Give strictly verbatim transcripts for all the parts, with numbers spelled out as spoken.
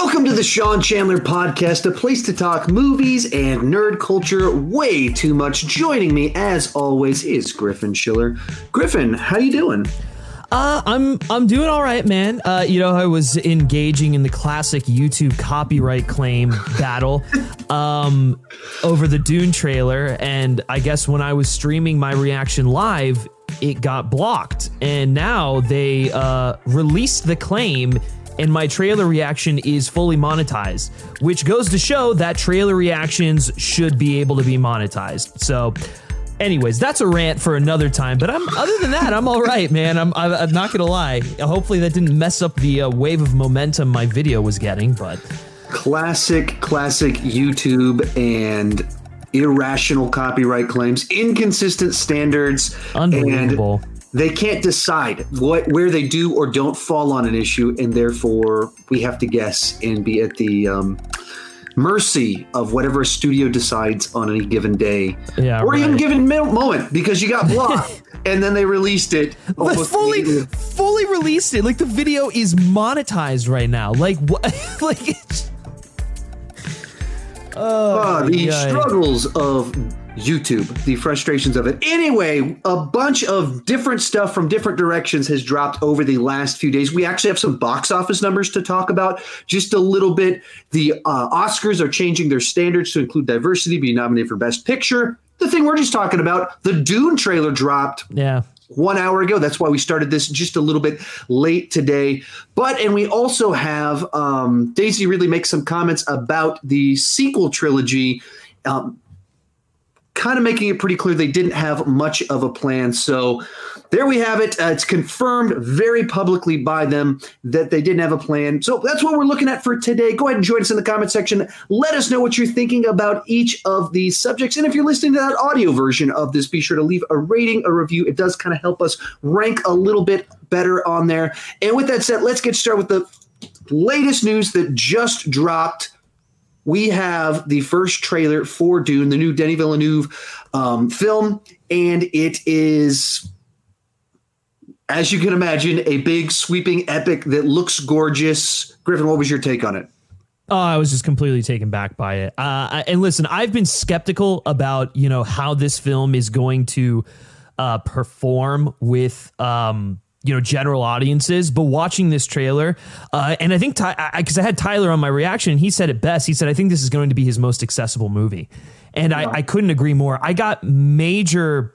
Welcome to the Sean Chandler Podcast, a place to talk movies and nerd culture way too much. Joining me, as always, is Griffin Schiller. Griffin, how you doing? Uh, I'm I'm doing all right, man. Uh, you know, I was engaging in the classic YouTube copyright claim battle um, over the Dune trailer, and I guess when I was streaming my reaction live, it got blocked, and now they uh, released the claim, and my trailer reaction is fully monetized, which goes to show that trailer reactions should be able to be monetized. So. Anyways, that's a rant for another time, but I'm other than that, I'm all right, man. I'm, I'm, I'm not gonna lie. Hopefully that didn't mess up the uh, wave of momentum my video was getting, but classic, classic YouTube and irrational copyright claims, inconsistent standards, unbelievable. And they can't decide what where they do or don't fall on an issue, and therefore we have to guess and be at the um, mercy of whatever a studio decides on any given day, yeah, or right. even given moment, because you got blocked and then they released it. fully, fully released it. Like the video is monetized right now. Like what? Like it's. Oh, uh, the God. struggles of YouTube, the frustrations of it. Anyway, a bunch of different stuff from different directions has dropped over the last few days. We actually have some box office numbers to talk about just a little bit. The uh, Oscars are changing their standards to include diversity, being nominated for Best Picture. The thing we're just talking about, the Dune trailer dropped. Yeah. One hour ago. That's why we started this just a little bit late today. But, and we also have um, Daisy Ridley make some comments about the sequel trilogy, um, kind of making it pretty clear they didn't have much of a plan. So there we have it. Uh, it's confirmed very publicly by them that they didn't have a plan. So that's what we're looking at for today. Go ahead and join us in the comment section. Let us know what you're thinking about each of these subjects. And if you're listening to that audio version of this, be sure to leave a rating, a review. It does kind of help us rank a little bit better on there. And with that said, let's get started with the latest news that just dropped. We have the first trailer for Dune, the new Denis Villeneuve um, film, and it is, as you can imagine, a big, sweeping epic that looks gorgeous. Griffin, what was your take on it? Oh, I was just completely taken back by it. Uh, and listen, I've been skeptical about, you know, how this film is going to uh, perform with um you know, general audiences, but watching this trailer, uh, and I think, because I, I, I had Tyler on my reaction, and he said it best. He said, I think this is going to be his most accessible movie. And yeah. I, I couldn't agree more. I got major,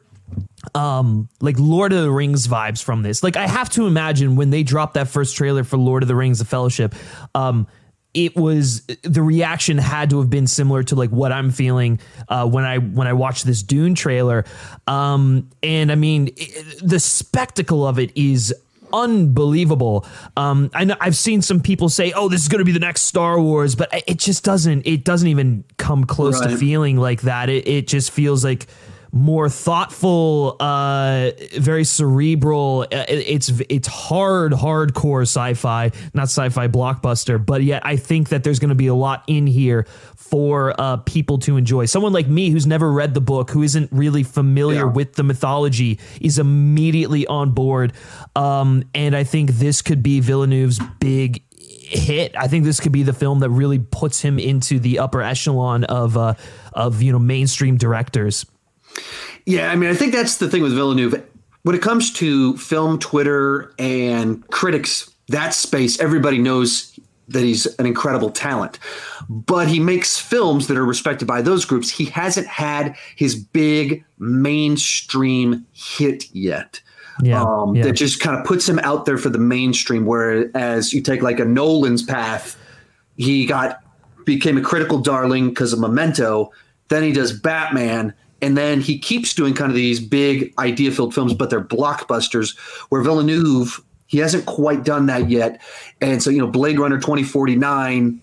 um, like Lord of the Rings vibes from this. Like, I have to imagine when they dropped that first trailer for Lord of the Rings, The Fellowship, um, it was, the reaction had to have been similar to like what I'm feeling uh, when I when I watched this Dune trailer. Um, and I mean, it, the spectacle of it is unbelievable. Um, I know I've seen some people say, "Oh, this is going to be the next Star Wars," but it just doesn't. It doesn't even come close right. to feeling like that. It, it just feels like more thoughtful, uh, very cerebral. It's it's hard, hardcore sci-fi, not sci-fi blockbuster, but yet I think that there's going to be a lot in here for uh, people to enjoy. Someone like me who's never read the book, who isn't really familiar yeah. with the mythology, is immediately on board. Um, and I think this could be Villeneuve's big hit. I think this could be the film that really puts him into the upper echelon of uh, of you know mainstream directors. Yeah, I mean, I think that's the thing with Villeneuve. When it comes to film Twitter and critics, that space, everybody knows that he's an incredible talent. But he makes films that are respected by those groups. He hasn't had his big mainstream hit yet. Yeah, um, yeah. That just kind of puts him out there for the mainstream. Whereas you take like a Nolan's path, he got became a critical darling because of Memento. Then he does Batman. And then he keeps doing kind of these big idea-filled films, but they're blockbusters, where Villeneuve, he hasn't quite done that yet. And so, you know, Blade Runner twenty forty-nine,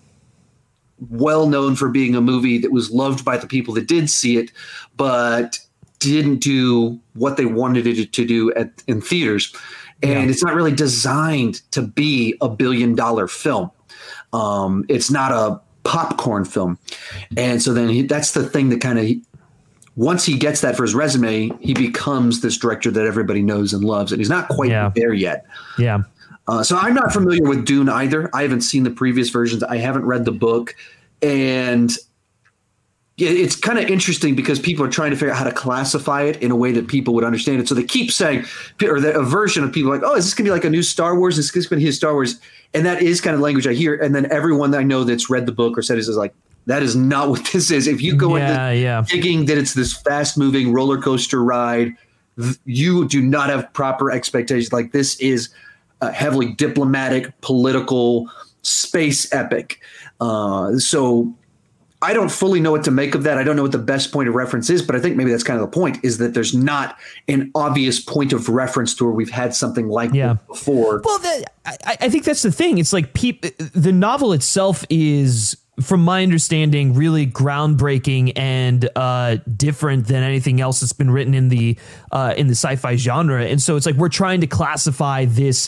well known for being a movie that was loved by the people that did see it, but didn't do what they wanted it to do at, in theaters. And yeah. it's not really designed to be a billion-dollar film. Um, it's not a popcorn film. And so then he, that's the thing that kind of – once he gets that for his resume, he becomes this director that everybody knows and loves, and he's not quite yeah. there yet. Yeah. Uh, so I'm not familiar with Dune either. I haven't seen the previous versions. I haven't read the book. And it's kind of interesting because people are trying to figure out how to classify it in a way that people would understand it. So they keep saying, or the, a version of people like, oh, is this going to be like a new Star Wars? Is this going to be a Star Wars? And that is kind of language I hear. And then everyone that I know that's read the book or said it is like, that is not what this is. If you go yeah, into yeah. thinking that it's this fast moving roller coaster ride, th- you do not have proper expectations. Like this is a heavily diplomatic, political space epic. Uh, so I don't fully know what to make of that. I don't know what the best point of reference is, but I think maybe that's kind of the point, is that there's not an obvious point of reference to where we've had something like yeah. this before. Well, that, I, I think that's the thing. It's like peop, the novel itself is, from my understanding, really groundbreaking and uh, different than anything else that's been written in the uh, in the sci-fi genre. And so it's like we're trying to classify this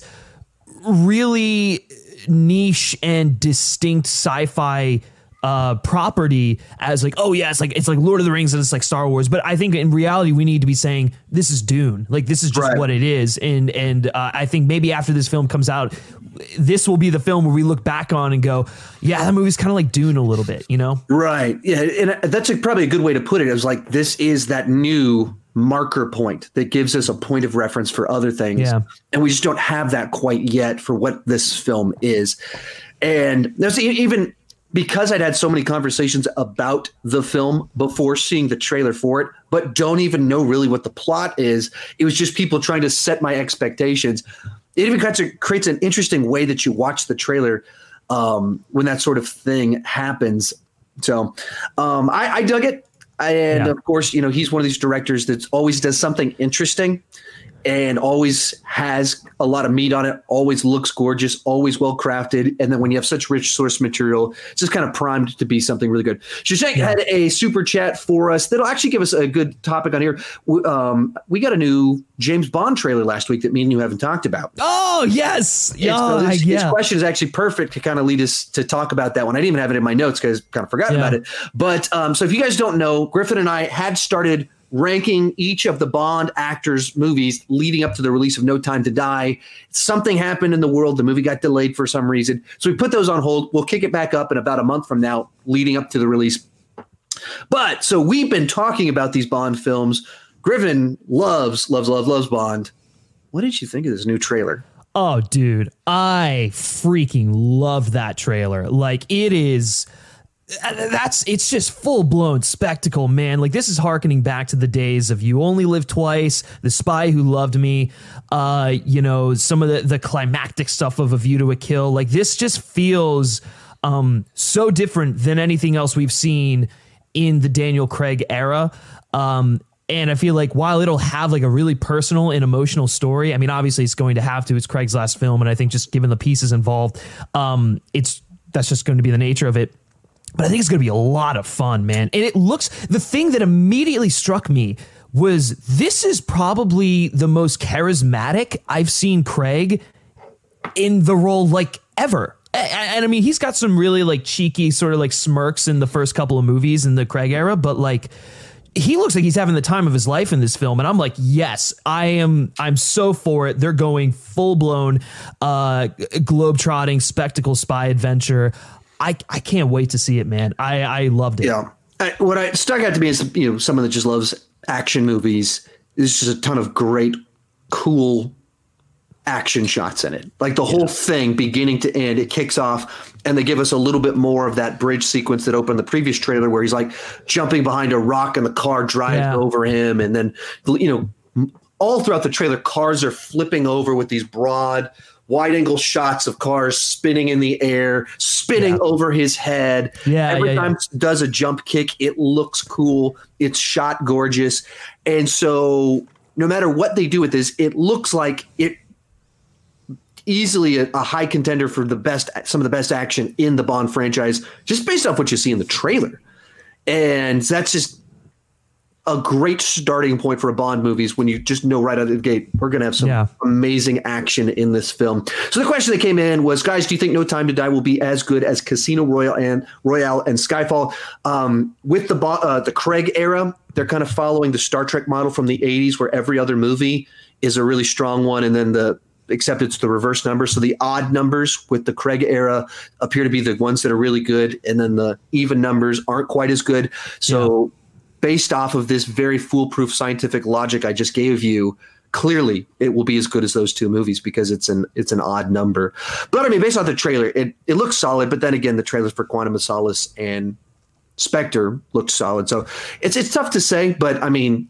really niche and distinct sci-fi uh, property as like, oh yeah, it's like it's like Lord of the Rings and it's like Star Wars. But I think in reality we need to be saying this is Dune. Like this is just right. what it is. And and uh, I think maybe after this film comes out, this will be the film where we look back on and go, yeah, that movie's kind of like Dune a little bit, you know? Right. Yeah. And that's a, probably a good way to put it. It was like, this is that new marker point that gives us a point of reference for other things. Yeah. And we just don't have that quite yet for what this film is. And there's even because I'd had so many conversations about the film before seeing the trailer for it, but don't even know really what the plot is. It was just people trying to set my expectations. It even kind of creates an interesting way that you watch the trailer um, when that sort of thing happens. So um, I, I dug it. And yeah. of course, you know, he's one of these directors that always does something interesting and always has a lot of meat on it, always looks gorgeous, always well crafted. And then when you have such rich source material, it's just kind of primed to be something really good. Shashank yeah. had a super chat for us that'll actually give us a good topic on here. Um, we got a new James Bond trailer last week that me and you haven't talked about. Oh, yes. Yeah, oh, so this, yeah. this question is actually perfect to kind of lead us to talk about that one. I didn't even have it in my notes because I kind of forgot yeah. about it. But um, so if you guys don't know, Griffin and I had started ranking each of the Bond actors' movies leading up to the release of No Time to Die. Something happened in the world. The movie got delayed for some reason. So we put those on hold. We'll kick it back up in about a month from now, leading up to the release. But so we've been talking about these Bond films. Griffin loves, loves, loves, loves Bond. What did you think of this new trailer? Oh, dude, I freaking love that trailer. Like, it is... That's it's just full blown spectacle, man. Like, this is hearkening back to the days of You Only Live Twice, The Spy Who Loved Me, uh, you know, some of the, the climactic stuff of A View to a Kill. Like, this just feels um, so different than anything else we've seen in the Daniel Craig era. Um, and I feel like while it'll have like a really personal and emotional story, I mean, obviously it's going to have to. It's Craig's last film, and I think just given the pieces involved, um, it's that's just going to be the nature of it. But I think it's going to be a lot of fun, man. And it looks, the thing that immediately struck me was this is probably the most charismatic I've seen Craig in the role like ever. And, and I mean, he's got some really like cheeky sort of like smirks in the first couple of movies in the Craig era, but like he looks like he's having the time of his life in this film. And I'm like, yes, I am. I'm so for it. They're going full blown uh, globetrotting spectacle spy adventure. I, I can't wait to see it, man. I, I loved it. Yeah. I, what I stuck out to me is, you know, someone that just loves action movies. There's just a ton of great, cool action shots in it. Like the yeah. whole thing, beginning to end, it kicks off and they give us a little bit more of that bridge sequence that opened the previous trailer where he's like jumping behind a rock and the car drives yeah. over him. And then, you know, all throughout the trailer, cars are flipping over with these broad, wide angle shots of cars spinning in the air, spinning yeah. over his head. Yeah, Every yeah, time yeah. it does a jump kick, it looks cool. It's shot gorgeous. And so no matter what they do with this, it looks like it easily a, a high contender for the best, some of the best action in the Bond franchise, just based off what you see in the trailer. And that's just a great starting point for a Bond movies when you just know right out of the gate, we're going to have some yeah. amazing action in this film. So the question that came in was, guys, do you think No Time to Die will be as good as Casino Royale and Royale and Skyfall? Um, with the uh, the Craig era, they're kind of following the Star Trek model from the eighties where every other movie is a really strong one. And then the except it's the reverse number. So the odd numbers with the Craig era appear to be the ones that are really good, and then the even numbers aren't quite as good. So yeah. Based off of this very foolproof scientific logic I just gave you, clearly it will be as good as those two movies because it's an it's an odd number. But I mean, based on the trailer, it, it looks solid. But then again, the trailers for Quantum of Solace and Spectre looked solid. So it's it's tough to say, but I mean,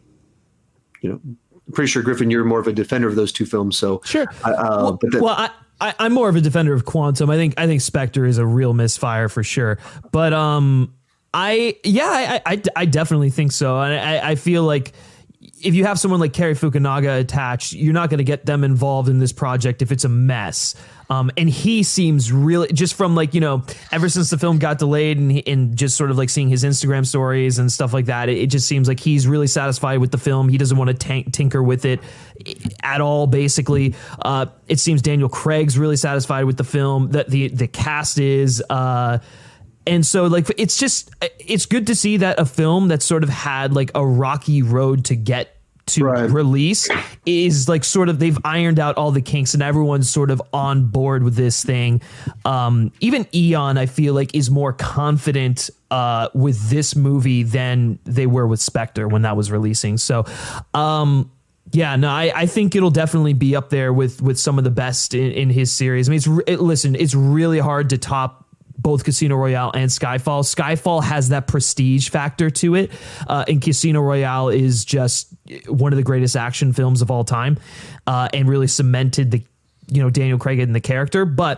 you know, I'm pretty sure, Griffin, you're more of a defender of those two films. So sure. Uh, well, but the, well I, I, I'm more of a defender of Quantum. I think I think Spectre is a real misfire for sure. But um, I yeah, I I, I definitely think so. And I, I feel like if you have someone like Cary Fukunaga attached, you're not going to get them involved in this project if it's a mess. Um, and he seems really, just from like, you know, ever since the film got delayed and, and just sort of like seeing his Instagram stories and stuff like that, it, it just seems like he's really satisfied with the film. He doesn't want to tank, tinker with it at all, basically. Uh, it seems Daniel Craig's really satisfied with the film, that the, the cast is, uh, and so like, it's just, it's good to see that a film that sort of had like a rocky road to get to right. release is like sort of, they've ironed out all the kinks and everyone's sort of on board with this thing. Um, even Eon, I feel like, is more confident uh, with this movie than they were with Spectre when that was releasing. So, um, yeah, no, I, I think it'll definitely be up there with with some of the best in, in his series. I mean, it's it, listen, it's really hard to top both Casino Royale and Skyfall. Skyfall has that prestige factor to it, uh, and Casino Royale is just one of the greatest action films of all time, uh, and really cemented the, you know, Daniel Craig in the character. But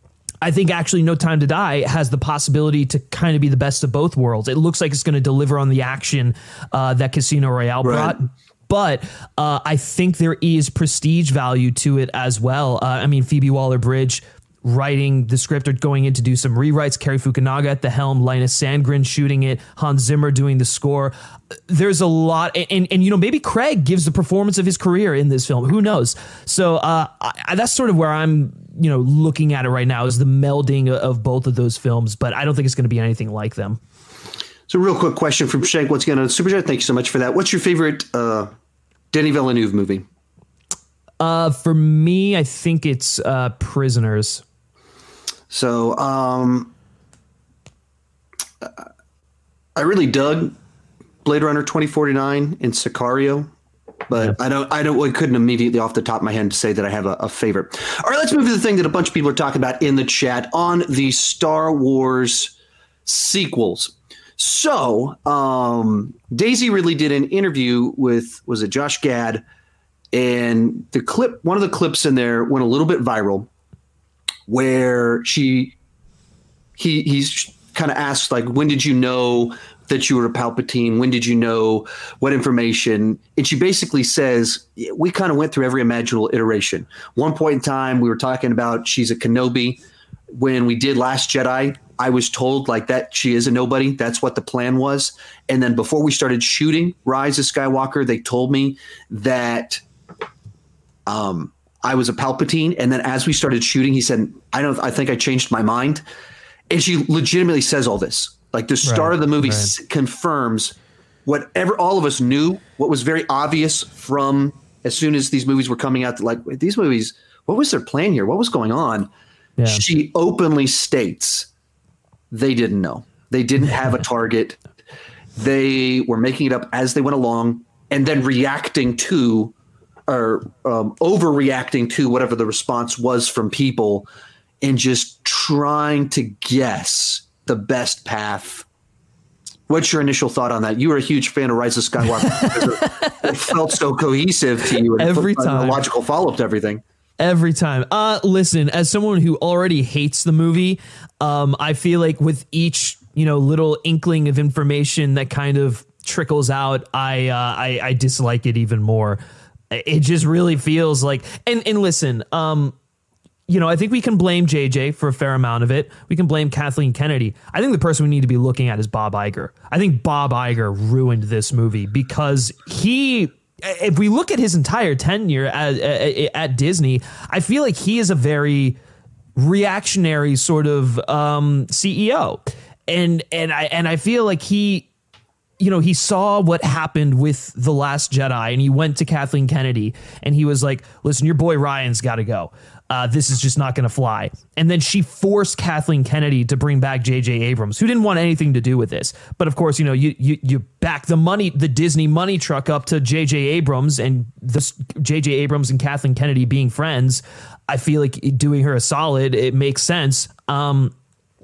I think actually No Time to Die has the possibility to kind of be the best of both worlds. It looks like it's going to deliver on the action uh, that Casino Royale right. brought. But uh, I think there is prestige value to it as well. Uh, I mean, Phoebe Waller-Bridge writing the script or going in to do some rewrites, Cary Fukunaga at the helm, Linus Sandgren shooting it, Hans Zimmer doing the score. There's a lot. And, and, and you know, maybe Craig gives the performance of his career in this film. Who knows? So uh, I, that's sort of where I'm, you know, looking at it right now, is the melding of both of those films. But I don't think it's going to be anything like them. So real quick question from Shank once again on Super Chat. Thank you so much for that. What's your favorite uh, Denis Villeneuve movie? Uh, for me, I think it's uh, Prisoners. So um, I really dug Blade Runner twenty forty-nine and Sicario, but yeah. I don't, I don't, I couldn't immediately off the top of my head say that I have a, a favorite. All right, let's move to the thing that a bunch of people are talking about in the chat on the Star Wars sequels. So um, Daisy Ridley did an interview with, was it Josh Gad? And the clip, one of the clips in there went a little bit viral, where she, he, he's kind of asked, like, when did you know that you were a Palpatine? When did you know what information? And she basically says, we kind of went through every imaginable iteration. One point in time, we were talking about she's a Kenobi. When we did Last Jedi, I was told like that she is a nobody. That's what the plan was. And then before we started shooting Rise of Skywalker, they told me that um, I was a Palpatine. And then as we started shooting, he said, I don't, I think I changed my mind. And she legitimately says all this. Like the start right, of the movie right. s- confirms whatever all of us knew, what was very obvious from as soon as these movies were coming out. Like, these movies, what was their plan here? What was going on? Yeah. She openly states they didn't know. They didn't have a target. They were making it up as they went along and then reacting to or um, overreacting to whatever the response was from people and just trying to guess the best path. What's your initial thought on that? You were a huge fan of Rise of Skywalker. It felt so cohesive to you. And every time. A logical follow-up to everything. Every time. Uh, listen, as someone who already hates the movie, um, I feel like with each, you know, little inkling of information that kind of trickles out, I, uh, I, I dislike it even more. It just really feels like, and, and listen, um, you know, I think we can blame J J for a fair amount of it. We can blame Kathleen Kennedy. I think the person we need to be looking at is Bob Iger. I think Bob Iger ruined this movie because he, if we look at his entire tenure at, at, at Disney, I feel like he is a very reactionary sort of um, C E O. And, and I, and I feel like he, you know, he saw what happened with The Last Jedi, and he went to Kathleen Kennedy and he was like, listen, your boy Ryan's got to go. Uh, this is just not going to fly. And then she forced Kathleen Kennedy to bring back J J Abrams, who didn't want anything to do with this. But of course, you know, you you, you back the money, the Disney money truck up to J J Abrams, and this J J Abrams and Kathleen Kennedy being friends, I feel like doing her a solid. It makes sense. Um,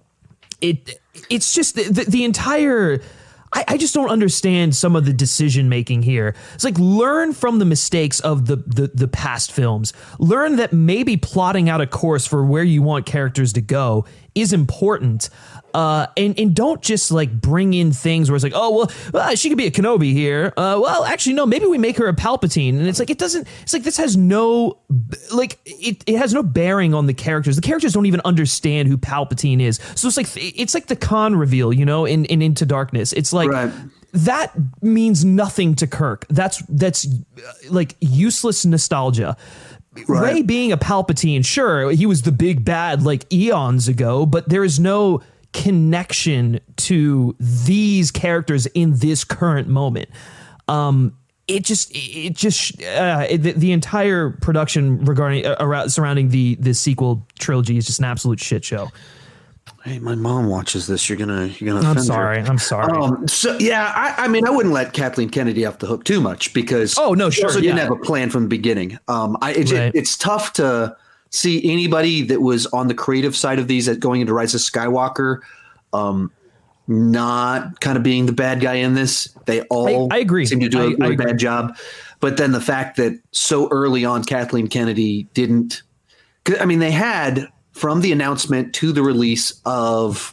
it it's just the, the entire. I, I just don't understand some of the decision making here. It's like, learn from the mistakes of the, the the past films. Learn that maybe plotting out a course for where you want characters to go is important. Uh, and, and don't just like bring in things where it's like, oh, well, well she could be a Kenobi here. Uh, well, actually, no, maybe we make her a Palpatine. And it's like, it doesn't, it's like, this has no, like, it, it has no bearing on the characters. The characters don't even understand who Palpatine is. So it's like, it's like the Khan reveal, you know, in, in Into Darkness. It's like, right. That means nothing to Kirk. That's, that's uh, like useless nostalgia. Right. Rey being a Palpatine, sure, he was the big bad like eons ago, but there is no connection to these characters in this current moment. Um, it just, it just, uh, it, the, the entire production regarding uh, around surrounding the the sequel trilogy is just an absolute shit show. Hey, my mom watches this. You're gonna, you're gonna. I'm sorry. Her. I'm sorry. Um, so yeah, I, I mean, I wouldn't let Kathleen Kennedy off the hook too much because oh no, she sure, also yeah. didn't have a plan from the beginning. Um, I it, right. it, it's tough to see anybody that was on the creative side of these at going into Rise of Skywalker, um, not kind of being the bad guy in this. They all I, I agree. seem to do a I, really I bad job. But then the fact that so early on Kathleen Kennedy didn't, I mean, they had from the announcement to the release of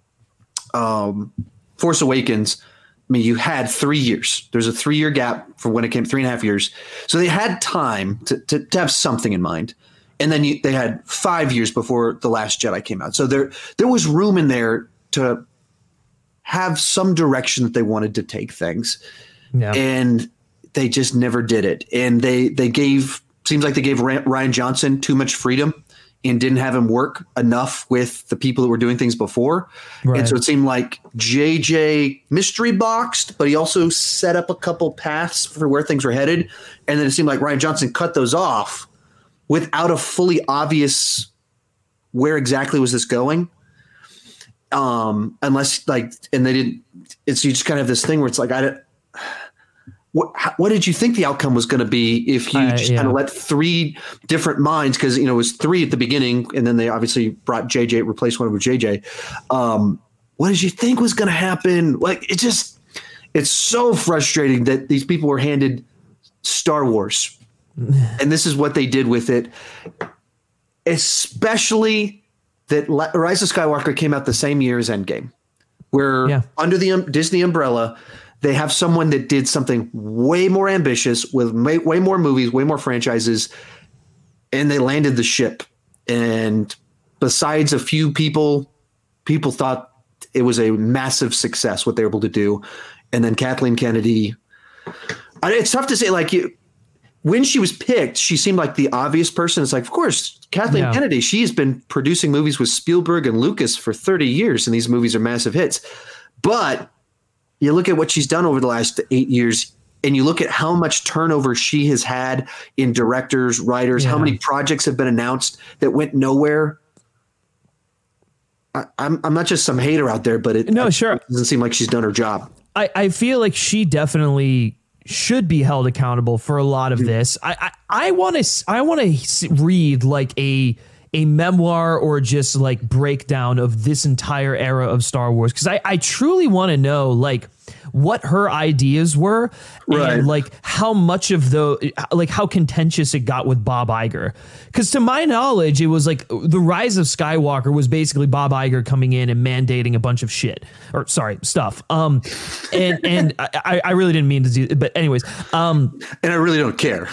um, Force Awakens, I mean, you had three years. There's a three-year gap from when it came, three and a half years. So they had time to, to, to have something in mind. And then you, they had five years before The Last Jedi came out. So there there was room in there to have some direction that they wanted to take things. Yeah. And they just never did it. And they they gave seems like they gave Rian Johnson too much freedom and didn't have him work enough with the people that were doing things before. Right. And so it seemed like J J mystery boxed, but he also set up a couple paths for where things were headed. And then it seemed like Rian Johnson cut those off without a fully obvious where exactly was this going. Um, unless like, and they didn't, it's, you just kind of have this thing where it's like, I don't, what, what did you think the outcome was going to be if you uh, just yeah. kind of let three different minds, cause you know, it was three at the beginning and then they obviously brought J J, replaced one with J J. Um, what did you think was going to happen? Like, it just, it's so frustrating that these people were handed Star Wars. And this is what they did with it, especially that Rise of Skywalker came out the same year as Endgame, where yeah. under the um, Disney umbrella, they have someone that did something way more ambitious with way, way more movies, way more franchises, and they landed the ship. And besides a few people, people thought it was a massive success what they were able to do. And then Kathleen Kennedy, it's tough to say, like you. When she was picked, she seemed like the obvious person. It's like, of course, Kathleen yeah. Kennedy, she has been producing movies with Spielberg and Lucas for thirty years, and these movies are massive hits. But you look at what she's done over the last eight years, and you look at how much turnover she has had in directors, writers, yeah. how many projects have been announced that went nowhere. I, I'm I'm not just some hater out there, but it, no, I, sure. it doesn't seem like she's done her job. I, I feel like she definitely should be held accountable for a lot of this. I I want to I want to read like a a memoir or just like breakdown of this entire era of Star Wars, because I I truly want to know like what her ideas were right. and like how much of the like how contentious it got with Bob Iger, because to my knowledge it was like the Rise of Skywalker was basically Bob Iger coming in and mandating a bunch of shit or sorry stuff um and and I, I really didn't mean to do it, but anyways um and I really don't care.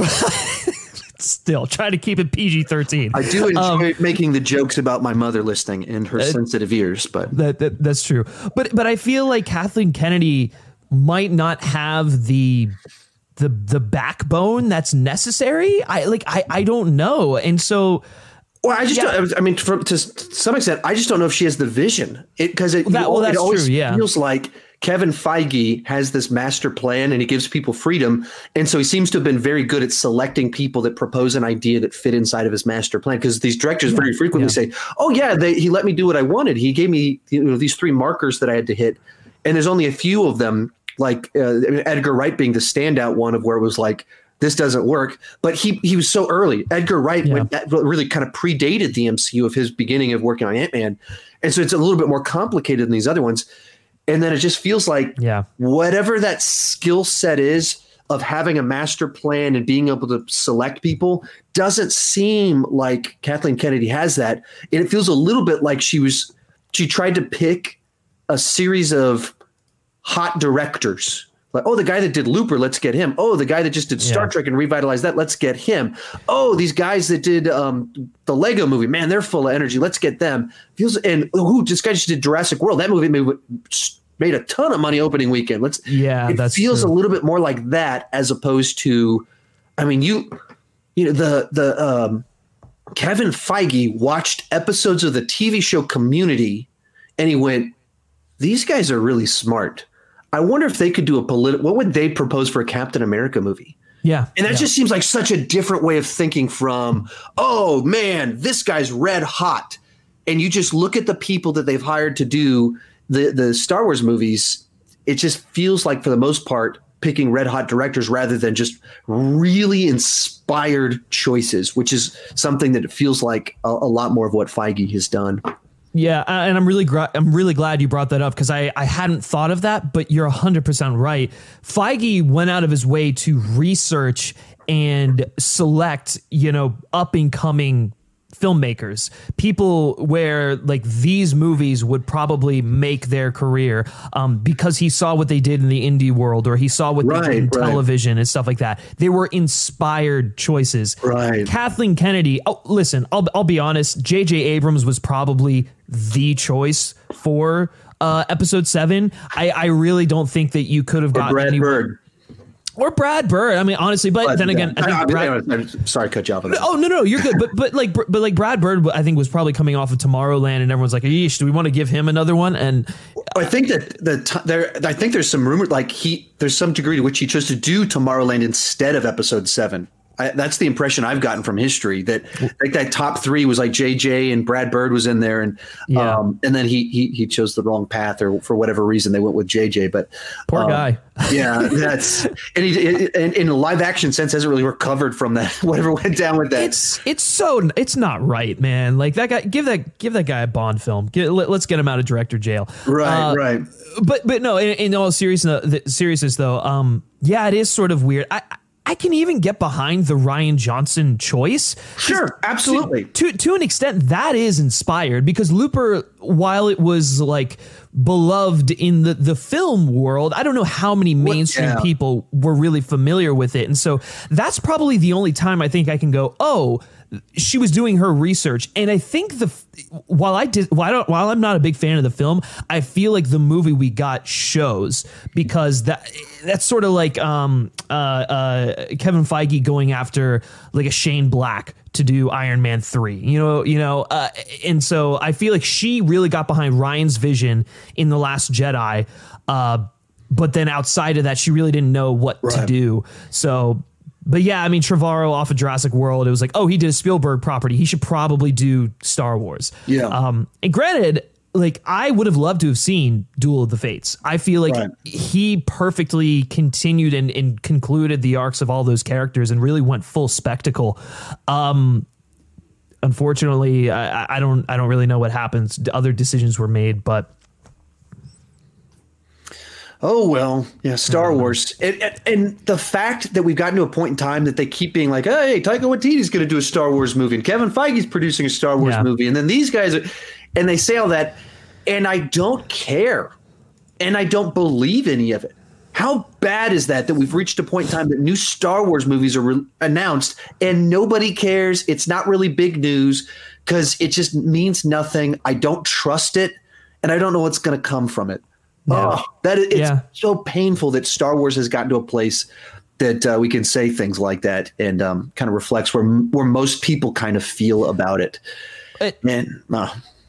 Still try to keep it P G thirteen. I do enjoy um, making the jokes about my mother listening and her uh, sensitive ears, but that, that that's true. But but I feel like Kathleen Kennedy might not have the the the backbone that's necessary. I like I I don't know, and so. Well, I just yeah. don't, I mean, from, to some extent, I just don't know if she has the vision. It because it, that, well, it that's always true, yeah. feels like Kevin Feige has this master plan and he gives people freedom. And so he seems to have been very good at selecting people that propose an idea that fit inside of his master plan. Because these directors yeah, very frequently yeah. say, oh, yeah, they, he let me do what I wanted. He gave me you know, these three markers that I had to hit. And there's only a few of them, like uh, Edgar Wright being the standout one of where it was like, this doesn't work. But he he was so early. Edgar Wright yeah. went, really kind of predated the M C U of his beginning of working on Ant-Man. And so it's a little bit more complicated than these other ones. And then it just feels like yeah. whatever that skill set is of having a master plan and being able to select people doesn't seem like Kathleen Kennedy has that. And it feels a little bit like she was she tried to pick a series of hot directors. Like, oh, the guy that did Looper, let's get him. Oh, the guy that just did Star yeah. Trek and revitalized that, let's get him. Oh, these guys that did um, the Lego movie, man, they're full of energy. Let's get them. Feels and who this guy just did Jurassic World. That movie made, made a ton of money opening weekend. Let's yeah, it that's feels true. a little bit more like that as opposed to, I mean, you, you know, the the um, Kevin Feige watched episodes of the T V show Community, and he went, these guys are really smart. I wonder if they could do a political, what would they propose for a Captain America movie? Yeah. And that yeah. just seems like such a different way of thinking from, oh man, this guy's red hot. And you just look at the people that they've hired to do the, the Star Wars movies. It just feels like for the most part, picking red hot directors rather than just really inspired choices, which is something that it feels like a, a lot more of what Feige has done. Yeah, and I'm really gra- I'm really glad you brought that up because I, I hadn't thought of that, but you're one hundred percent right. Feige went out of his way to research and select, you know, up and coming filmmakers, people where like these movies would probably make their career um, because he saw what they did in the indie world or he saw what right, they did in right. television and stuff like that. They were inspired choices. Right. Kathleen Kennedy. Oh, listen, I'll, I'll be honest. J J Abrams was probably the choice for uh, episode seven. I, I really don't think that you could have gotten Brad anyone. Bird. Or Brad Bird. I mean, honestly, but, but then again, yeah. I think I, Brad, I, I'm sorry, to cut you off. On that. Oh no, no, you're good. But but like but like Brad Bird, I think was probably coming off of Tomorrowland, and everyone's like, "Yeesh, do we want to give him another one?" And I think that the t- there, I think there's some rumor like he there's some degree to which he chose to do Tomorrowland instead of Episode Seven. I, that's the impression I've gotten from history that like that top three was like J J and Brad Bird was in there, and yeah. um, and then he, he he chose the wrong path, or for whatever reason they went with J J. But poor um, guy. Yeah, that's and he it, in, in a live action sense hasn't really recovered from that. Whatever went down with that. It's it's so it's not right, man. Like that guy, give that give that guy a Bond film. Get, let, let's get him out of director jail. Right, uh, right. But but no, in, in all seriousness, the seriousness though, um, yeah, it is sort of weird. I. I can even get behind the Rian Johnson choice. Sure, absolutely. To, to to an extent, that is inspired because Looper, while it was like beloved in the, the film world, I don't know how many mainstream yeah. people were really familiar with it. And so that's probably the only time I think I can go, oh, she was doing her research. And I think the while I did while I don't while I'm not a big fan of the film, I feel like the movie we got shows because that that's sort of like um uh uh Kevin Feige going after like a Shane Black to do Iron Man three, you know, you know, uh, and so I feel like she really got behind Ryan's vision in The Last Jedi. Uh, but then outside of that, she really didn't know what right. to do. So. But yeah, I mean, Trevorrow off of Jurassic World, it was like, oh, he did a Spielberg property. He should probably do Star Wars. Yeah. Um, and granted, like I would have loved to have seen Duel of the Fates. I feel like right. he perfectly continued and, and concluded the arcs of all those characters and really went full spectacle. Um, unfortunately, I, I don't I don't really know what happens. Other decisions were made, but. Oh, well, yeah, Star Wars. And, and the fact that we've gotten to a point in time that they keep being like, hey, Taika Waititi's going to do a Star Wars movie and Kevin Feige's producing a Star Wars yeah. movie. And then these guys are, and they say all that. And I don't care. And I don't believe any of it. How bad is that, that we've reached a point in time that new Star Wars movies are re- announced and nobody cares? It's not really big news because it just means nothing. I don't trust it. And I don't know what's going to come from it. Yeah. Oh, that is, it's yeah. so painful that Star Wars has gotten to a place that uh, we can say things like that and um, kind of reflects where where most people kind of feel about it. it and uh,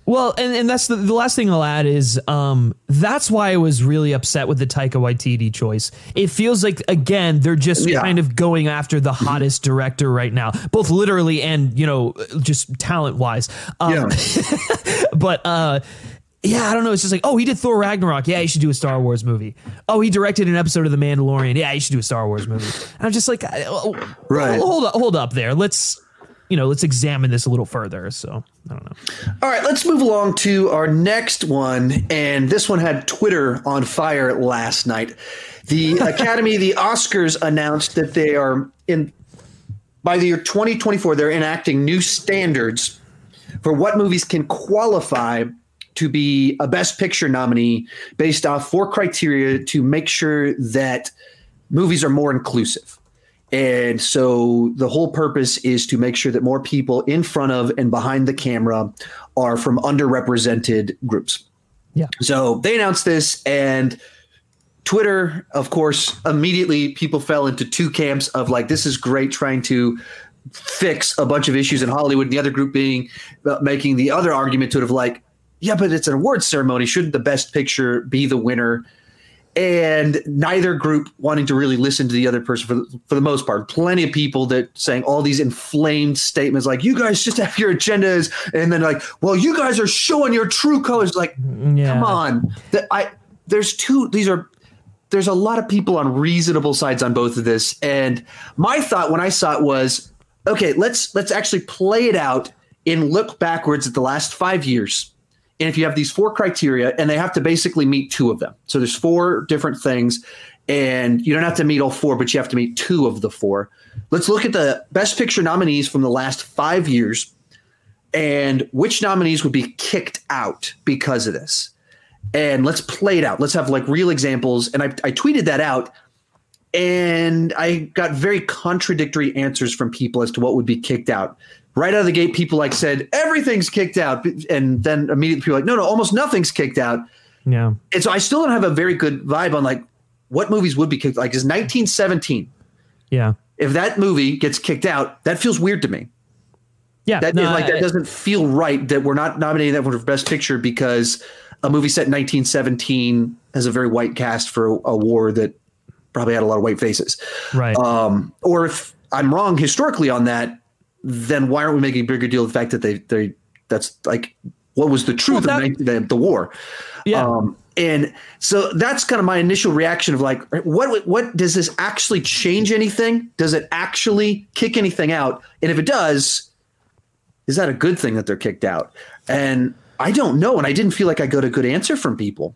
Well, and, and that's the, the last thing I'll add is um, that's why I was really upset with the Taika Waititi choice. It feels like, again, they're just yeah. kind of going after the hottest director right now, both literally and, you know, just talent wise. Um, yeah. but uh, yeah, I don't know. It's just like, oh, he did Thor Ragnarok. Yeah, he should do a Star Wars movie. Oh, he directed an episode of The Mandalorian. Yeah, he should do a Star Wars movie. And I'm just like, oh, right. hold up, hold up there. Let's. You know, let's examine this a little further. So I don't know. All right, let's move along to our next one. And this one had Twitter on fire last night. The Academy, the Oscars announced that they are in by the year twenty twenty-four, they're enacting new standards for what movies can qualify to be a Best Picture nominee based off four criteria to make sure that movies are more inclusive. And so the whole purpose is to make sure that more people in front of and behind the camera are from underrepresented groups. Yeah. So they announced this, and Twitter, of course, immediately people fell into two camps of like, this is great, trying to fix a bunch of issues in Hollywood. And the other group being uh, making the other argument to it of like, yeah, but it's an awards ceremony. Shouldn't the Best Picture be the winner? And neither group wanting to really listen to the other person for the, for the most part. Plenty of people that saying all these inflamed statements like, you guys just have your agendas. And then like, well, you guys are showing your true colors. Like, yeah. Come on. The, I, there's two, these are, there's a lot of people on reasonable sides on both of this. And my thought when I saw it was, okay, let's, let's actually play it out and look backwards at the last five years. And if you have these four criteria, and they have to basically meet two of them. So there's four different things, and you don't have to meet all four, but you have to meet two of the four. Let's look at the Best Picture nominees from the last five years and which nominees would be kicked out because of this. And let's play it out. Let's have like real examples. And I, I tweeted that out, and I got very contradictory answers from people as to what would be kicked out. Right out of the gate, people like said, everything's kicked out. And then immediately people were like, no, no, almost nothing's kicked out. Yeah. And so I still don't have a very good vibe on like what movies would be kicked. Like is nineteen seventeen. Yeah. If that movie gets kicked out, that feels weird to me. Yeah. That, no, like, I, that doesn't feel right that we're not nominating that one for Best Picture because a movie set in nineteen seventeen has a very white cast for a, a war that probably had a lot of white faces. Right. Um, or if I'm wrong historically on that, then why aren't we making a bigger deal of the fact that they they that's like what was the truth well, that, of the, the war? Yeah. Um, and so that's kind of my initial reaction of like, what what does this actually change anything? Does it actually kick anything out? And if it does, is that a good thing that they're kicked out? And I don't know. And I didn't feel like I got a good answer from people.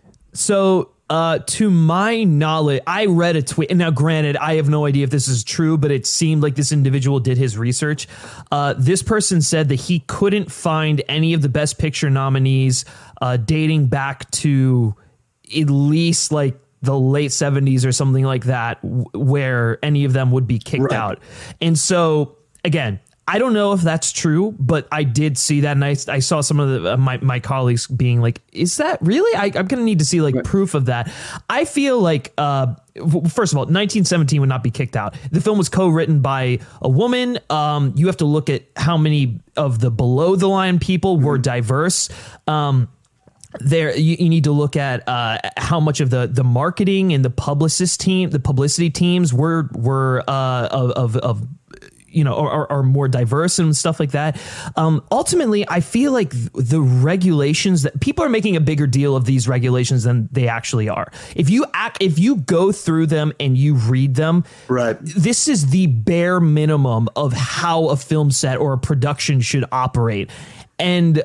So Uh, to my knowledge, I read a tweet. And now, granted, I have no idea if this is true, but it seemed like this individual did his research. Uh, this person said that he couldn't find any of the Best Picture nominees uh, dating back to at least like the late seventies or something like that, w- where any of them would be kicked right. out. And so, again, I don't know if that's true, but I did see that, and I, I saw some of the, uh, my my colleagues being like, "Is that really?" I, I'm going to need to see like right. proof of that. I feel like, uh, first of all, nineteen seventeen would not be kicked out. The film was co-written by a woman. Um, you have to look at how many of the below the line people were mm-hmm. diverse. Um, There, you, you need to look at uh, how much of the, the marketing and the publicist team, the publicity teams were were uh, of, of of you know are, are more diverse and stuff like that. Um, ultimately, I feel like the regulations that people are making a bigger deal of these regulations than they actually are. If you act, if you go through them and you read them, right, this is the bare minimum of how a film set or a production should operate, and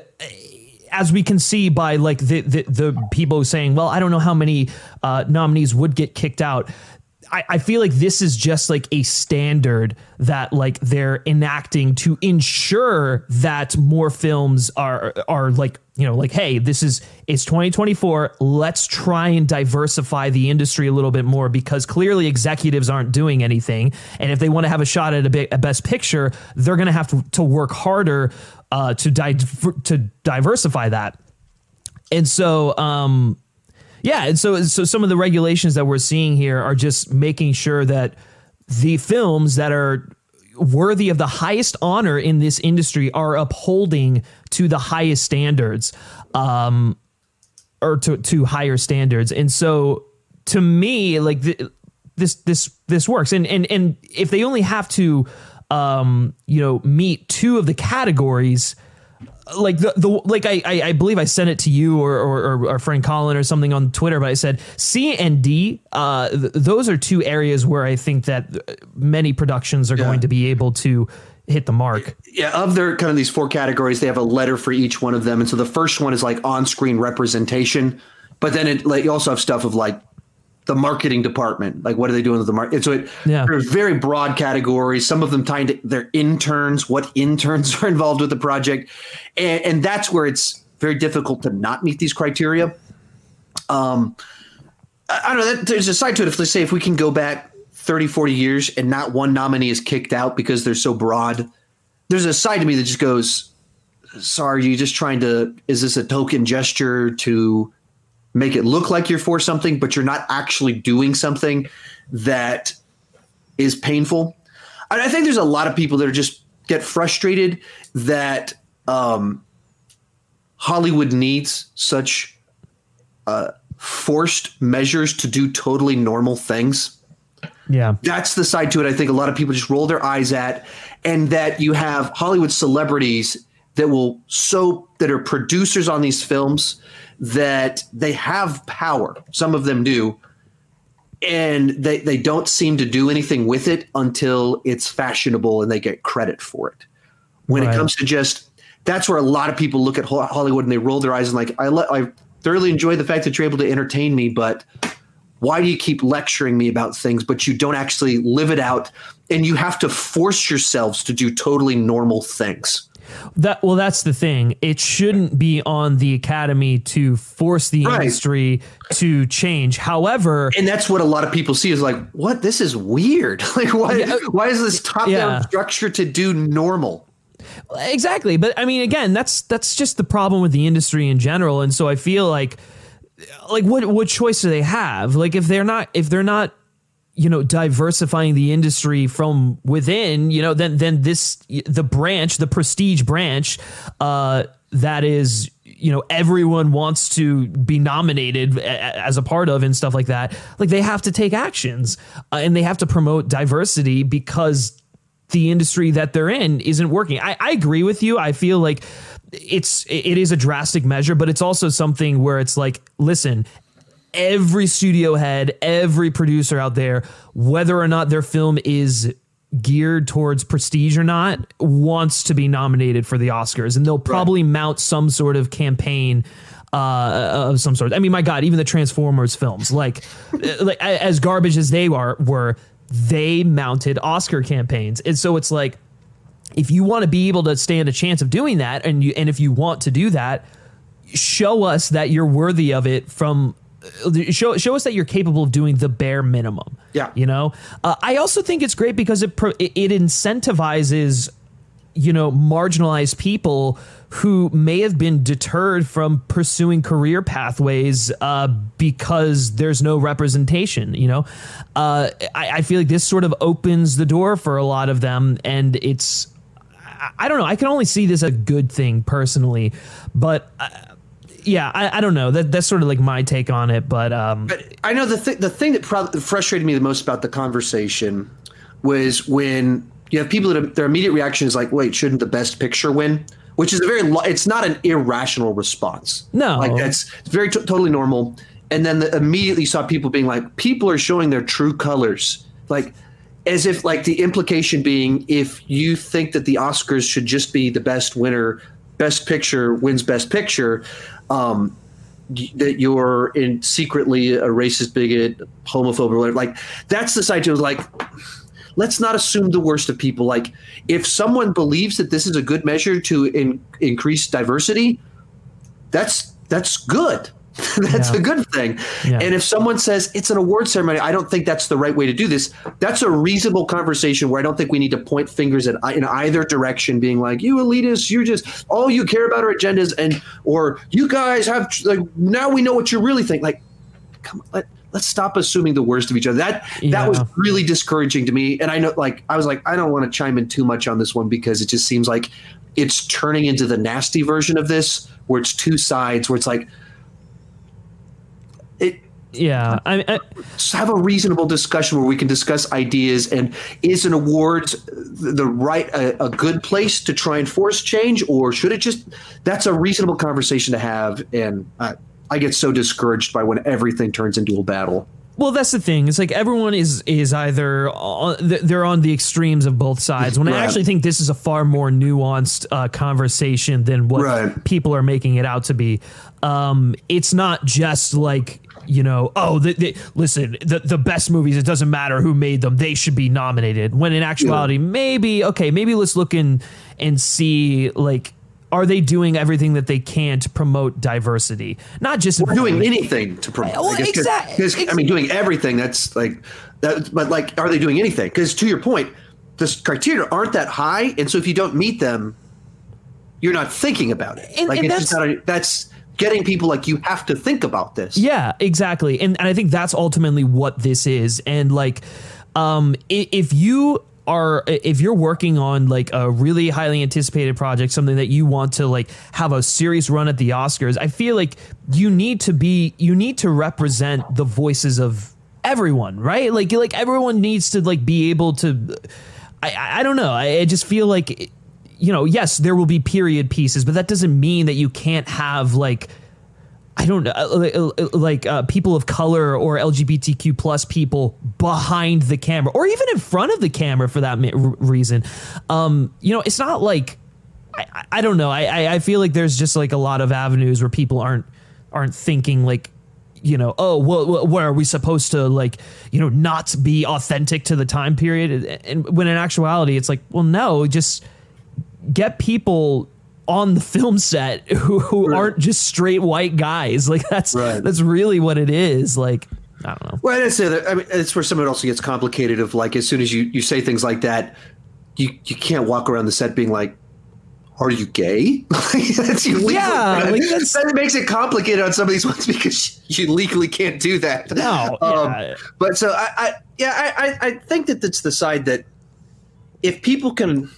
as we can see by like the, the, the people saying, well, I don't know how many uh, nominees would get kicked out. I, I feel like this is just like a standard that like they're enacting to ensure that more films are are like, you know, like, hey, this is it's twenty twenty-four. Let's try and diversify the industry a little bit more, because clearly executives aren't doing anything. And if they want to have a shot at a, big, a Best Picture, they're going to have to, to work harder uh, to di- to diversify that. And so, um, yeah, and so so some of the regulations that we're seeing here are just making sure that the films that are worthy of the highest honor in this industry are upholding to the highest standards, um, or to, to higher standards. And so to me, like the, this, this, this works. And, and, and if they only have to, um, you know, meet two of the categories, like the, the like I, I I believe I sent it to you or, or, or our friend Colin or something on Twitter, but I said C and D, uh, th- those are two areas where I think that many productions are yeah. going to be able to hit the mark. Yeah, of their kind of these four categories, they have a letter for each one of them. And so the first one is like on-screen representation, but then it like you also have stuff of like the marketing department, like what are they doing with the market? So it, yeah. there's very broad categories. Some of them tied to their interns, what interns are involved with the project. And, and that's where it's very difficult to not meet these criteria. Um, I, I don't know, that, there's a side to it. If let's say, if we can go back thirty, forty years and not one nominee is kicked out because they're so broad, there's a side to me that just goes, so are you just trying to, is this a token gesture to make it look like you're for something, but you're not actually doing something that is painful? I think there's a lot of people that are just get frustrated that um, Hollywood needs such uh, forced measures to do totally normal things. Yeah. That's the side to it. I think a lot of people just roll their eyes at, and that you have Hollywood celebrities that will so that are producers on these films, that they have power. Some of them do. And they, they don't seem to do anything with it until it's fashionable and they get credit for it. When right. it comes to just, that's where a lot of people look at Hollywood and they roll their eyes and like, I, le- I thoroughly enjoy the fact that you're able to entertain me, but why do you keep lecturing me about things, but you don't actually live it out, and you have to force yourselves to do totally normal things? That well, that's the thing. It shouldn't be on the Academy to force the right. industry to change. However, and that's what a lot of people see is like, what? This is weird. Like, why? Yeah, why is this top-down yeah. structure to do normal? Exactly. But I mean, again, that's that's just the problem with the industry in general. And so I feel like, like, what what choice do they have? Like, if they're not if they're not. you know, diversifying the industry from within, you know, then, then this, the branch, the prestige branch, uh, that is, you know, everyone wants to be nominated a, as a part of and stuff like that. Like, they have to take actions uh, and they have to promote diversity because the industry that they're in isn't working. I, I agree with you. I feel like it's, it is a drastic measure, but it's also something where it's like, listen, every studio head, every producer out there, whether or not their film is geared towards prestige or not, wants to be nominated for the Oscars, and they'll probably right. mount some sort of campaign uh, of some sort. I mean, my God, even the Transformers films, like, like as garbage as they are, were, they mounted Oscar campaigns, and so it's like, if you want to be able to stand a chance of doing that, and you, and if you want to do that, show us that you're worthy of it from. Show show us that you're capable of doing the bare minimum. Yeah, you know. Uh, I also think it's great because it pro- it incentivizes, you know, marginalized people who may have been deterred from pursuing career pathways uh, because there's no representation. You know, uh, I, I feel like this sort of opens the door for a lot of them, and it's I, I don't know. I can only see this as a good thing personally, but. Uh, Yeah, I, I don't know. That that's sort of like my take on it, but um, but I know the th- the thing that pro- frustrated me the most about the conversation was when you have people that have, their immediate reaction is like, "Wait, shouldn't the Best Picture win?" Which is a very lo- it's not an irrational response. No, like that's it's very t- totally normal. And then the, immediately saw people being like, "People are showing their true colors," like as if like the implication being, if you think that the Oscars should just be the best winner, Best Picture wins Best Picture. Um, that you're in secretly a racist, bigot, homophobe, or whatever. Like, that's the side to it. Like, let's not assume the worst of people. Like, if someone believes that this is a good measure to in, increase diversity, that's that's good. That's yeah. a good thing. Yeah. And if someone says it's an award ceremony, I don't think that's the right way to do this. That's a reasonable conversation where I don't think we need to point fingers at in either direction, being like, you elitists, you just all you care about are agendas, and or you guys have like now we know what you really think. Like, come on, let, let's stop assuming the worst of each other. That yeah. that was really discouraging to me. And I know, like, I was like, I don't want to chime in too much on this one because it just seems like it's turning into the nasty version of this, where it's two sides, where it's like, it. Yeah, I, I have a reasonable discussion where we can discuss ideas. And is an award the right a, a good place to try and force change, or should it just? That's a reasonable conversation to have. And I, I get so discouraged by when everything turns into a battle. Well, that's the thing. It's like everyone is is either on, they're on the extremes of both sides. When right. I actually think this is a far more nuanced uh, conversation than what right. people are making it out to be. Um, it's not just like, you know, oh, the, the, listen, the the best movies, it doesn't matter who made them, they should be nominated. When in actuality, yeah. maybe okay, maybe let's look in and see, like, are they doing everything that they can to promote diversity? Not just We're doing anything to promote. Well, exactly. Because I mean, doing everything. That's like that. But like, are they doing anything? Because to your point, the criteria aren't that high, and so if you don't meet them, you're not thinking about it. And, like and it's that's, just not. A, that's getting people like you have to think about this. Yeah, exactly. And and I think that's ultimately what this is. And like, um, if you. Are if you're working on like a really highly anticipated project, something that you want to like have a serious run at the Oscars, I feel like you need to be you need to represent the voices of everyone, right? Like like everyone needs to like be able to. I I don't know. I, I just feel like, you know, yes, there will be period pieces, but that doesn't mean that you can't have like. I don't know, like uh, people of color or L G B T Q plus people behind the camera, or even in front of the camera for that reason. Um, you know, it's not like I, I don't know. I, I feel like there's just like a lot of avenues where people aren't aren't thinking like, you know, oh, well, what are we supposed to like, you know, not be authentic to the time period? And when in actuality, it's like, well, no, just get people on the film set who, who right. aren't just straight white guys. Like that's right. that's really what it is. Like, I don't know. Well, I'd say that. I mean, it's where some of it also gets complicated. Of like, as soon as you, you say things like that, you you can't walk around the set being like, "Are you gay?" that's illegal. Yeah, like that's, that makes it complicated on some of these ones because you legally can't do that. No, um, yeah. But so I, I yeah, I, I think that that's the side that if people can.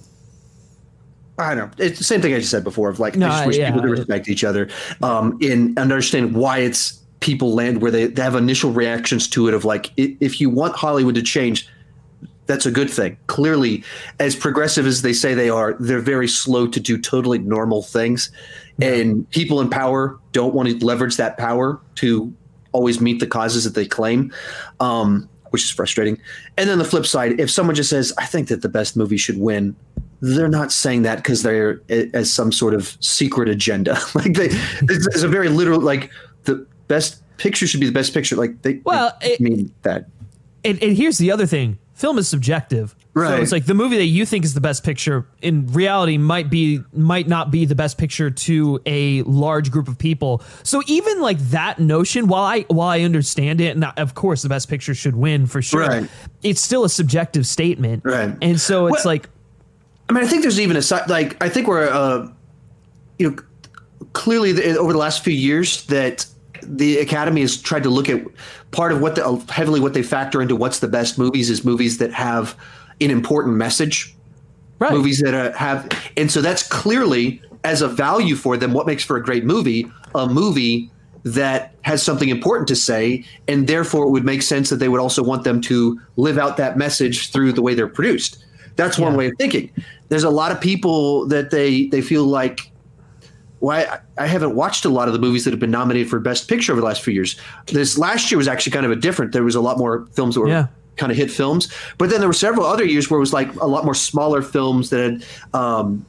I don't know. It's the same thing I just said before of like, no, I just wish yeah, people could respect each other um, in understand why it's people land where they, they have initial reactions to it of like, if you want Hollywood to change, that's a good thing. Clearly, as progressive as they say they are, they're very slow to do totally normal things. And people in power don't want to leverage that power to always meet the causes that they claim, um, which is frustrating. And then the flip side, if someone just says, I think that the best movie should win, they're not saying that because they're as some sort of secret agenda. Like they, it's a very literal, like the best picture should be the best picture. Like they, well, they it, mean that. And, and here's the other thing: film is subjective. Right. So it's like the movie that you think is the best picture in reality might be might not be the best picture to a large group of people. So even like that notion, while I while I understand it, and of course the best picture should win for sure, right. it's still a subjective statement. Right. And so it's well, like. I mean, I think there's even a side, like, I think we're, uh, you know, clearly the, over the last few years that the Academy has tried to look at part of what the, heavily what they factor into what's the best movies is movies that have an important message, right. movies that uh, have. And so that's clearly as a value for them, what makes for a great movie, a movie that has something important to say. And therefore it would make sense that they would also want them to live out that message through the way they're produced. That's one yeah. way of thinking. There's a lot of people that they they feel like, well, I, I haven't watched a lot of the movies that have been nominated for Best Picture over the last few years. This last year was actually kind of a different. There was a lot more films that were yeah. kind of hit films. But then there were several other years where it was like a lot more smaller films that had um,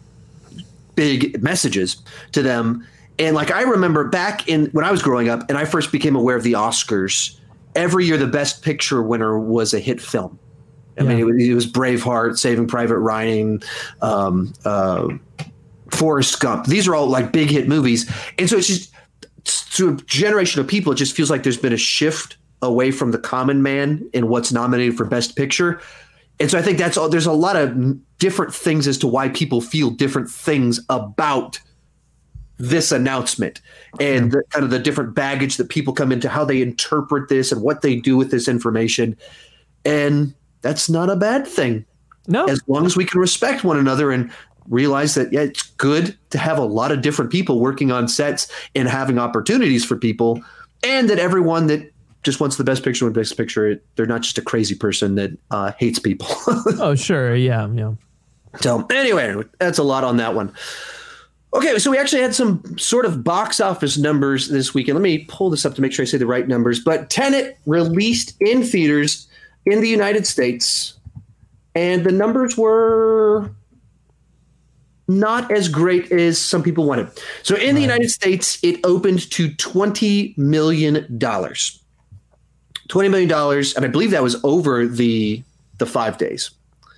big messages to them. And like I remember back in when I was growing up and I first became aware of the Oscars, every year the Best Picture winner was a hit film. I yeah. mean, it was, it was Braveheart, Saving Private Ryan, um, uh, Forrest Gump. These are all like big hit movies. And so it's just to a generation of people, it just feels like there's been a shift away from the common man in what's nominated for Best Picture. And so I think that's all. There's a lot of different things as to why people feel different things about this announcement and the, kind of the different baggage that people come into, how they interpret this and what they do with this information. And that's not a bad thing. No, as long as we can respect one another and realize that, yeah, it's good to have a lot of different people working on sets and having opportunities for people, and that everyone that just wants the best picture with best picture, they're not just a crazy person that uh, hates people. Oh, sure. Yeah. Yeah. So anyway, that's a lot on that one. Okay, so we actually had some sort of box office numbers this weekend. Let me pull this up to make sure I say the right numbers. But Tenet released in theaters in the United States, and the numbers were not as great as some people wanted. So in the United States, it opened to twenty million dollars. twenty million dollars, and I believe that was over the the five days,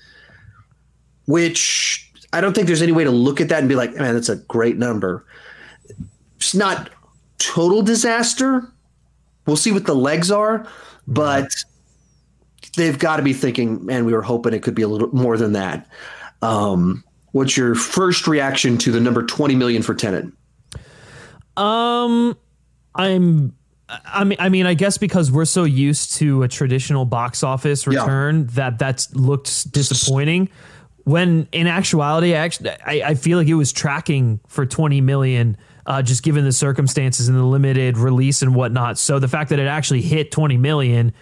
which I don't think there's any way to look at that and be like, man, that's a great number. It's not total disaster. We'll see what the legs are, but they've got to be thinking, man, we were hoping it could be a little more than that. Um, what's your first reaction to the number twenty million for Tenet? Um, I'm, I mean, I mean, I guess because we're so used to a traditional box office return, yeah, that that's looked disappointing. When in actuality, actually, I, I feel like it was tracking for twenty million, uh, just given the circumstances and the limited release and whatnot. So the fact that it actually hit twenty million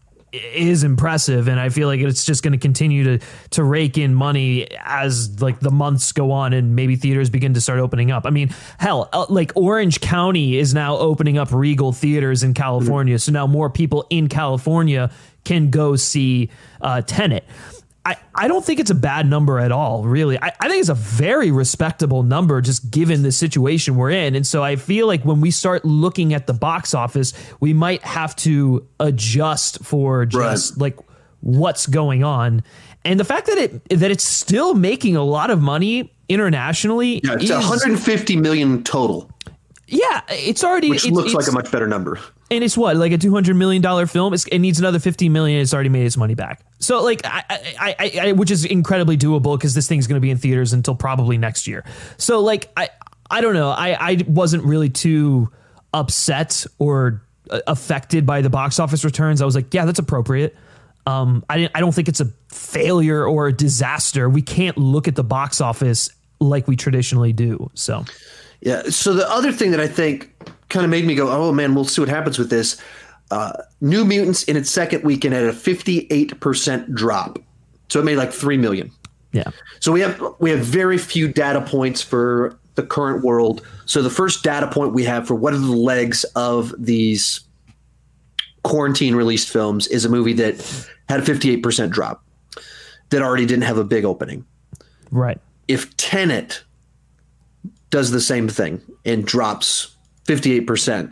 is impressive, and I feel like it's just going to continue to to rake in money as like the months go on and maybe theaters begin to start opening up. I mean, hell, uh, like Orange County is now opening up Regal theaters in California, mm-hmm. so now more people in California can go see uh, Tenet. I, I don't think it's a bad number at all, really. I, I think it's a very respectable number just given the situation we're in. And so I feel like when we start looking at the box office, we might have to adjust for just right. like what's going on. And the fact that it that it's still making a lot of money internationally. Yeah, it's is, one hundred fifty million total. Yeah, it's already which it's, looks it's, like a much better number. And it's what, like a two hundred million dollars film? It's, it needs another fifty million dollars. It's already made its money back. So like, I, I, I, I which is incredibly doable because this thing's going to be in theaters until probably next year. So like, I, I don't know. I, I wasn't really too upset or affected by the box office returns. I was like, yeah, that's appropriate. Um, I didn't, I don't think it's a failure or a disaster. We can't look at the box office like we traditionally do. So, yeah. So the other thing that I think kind of made me go, oh man, we'll see what happens with this. Uh, New Mutants in its second weekend had a fifty-eight percent drop. So it made like three million. Yeah. So we have, we have very few data points for the current world. So the first data point we have for what are the legs of these quarantine released films is a movie that had a fifty-eight percent drop that already didn't have a big opening. Right. If Tenet does the same thing and drops fifty-eight percent,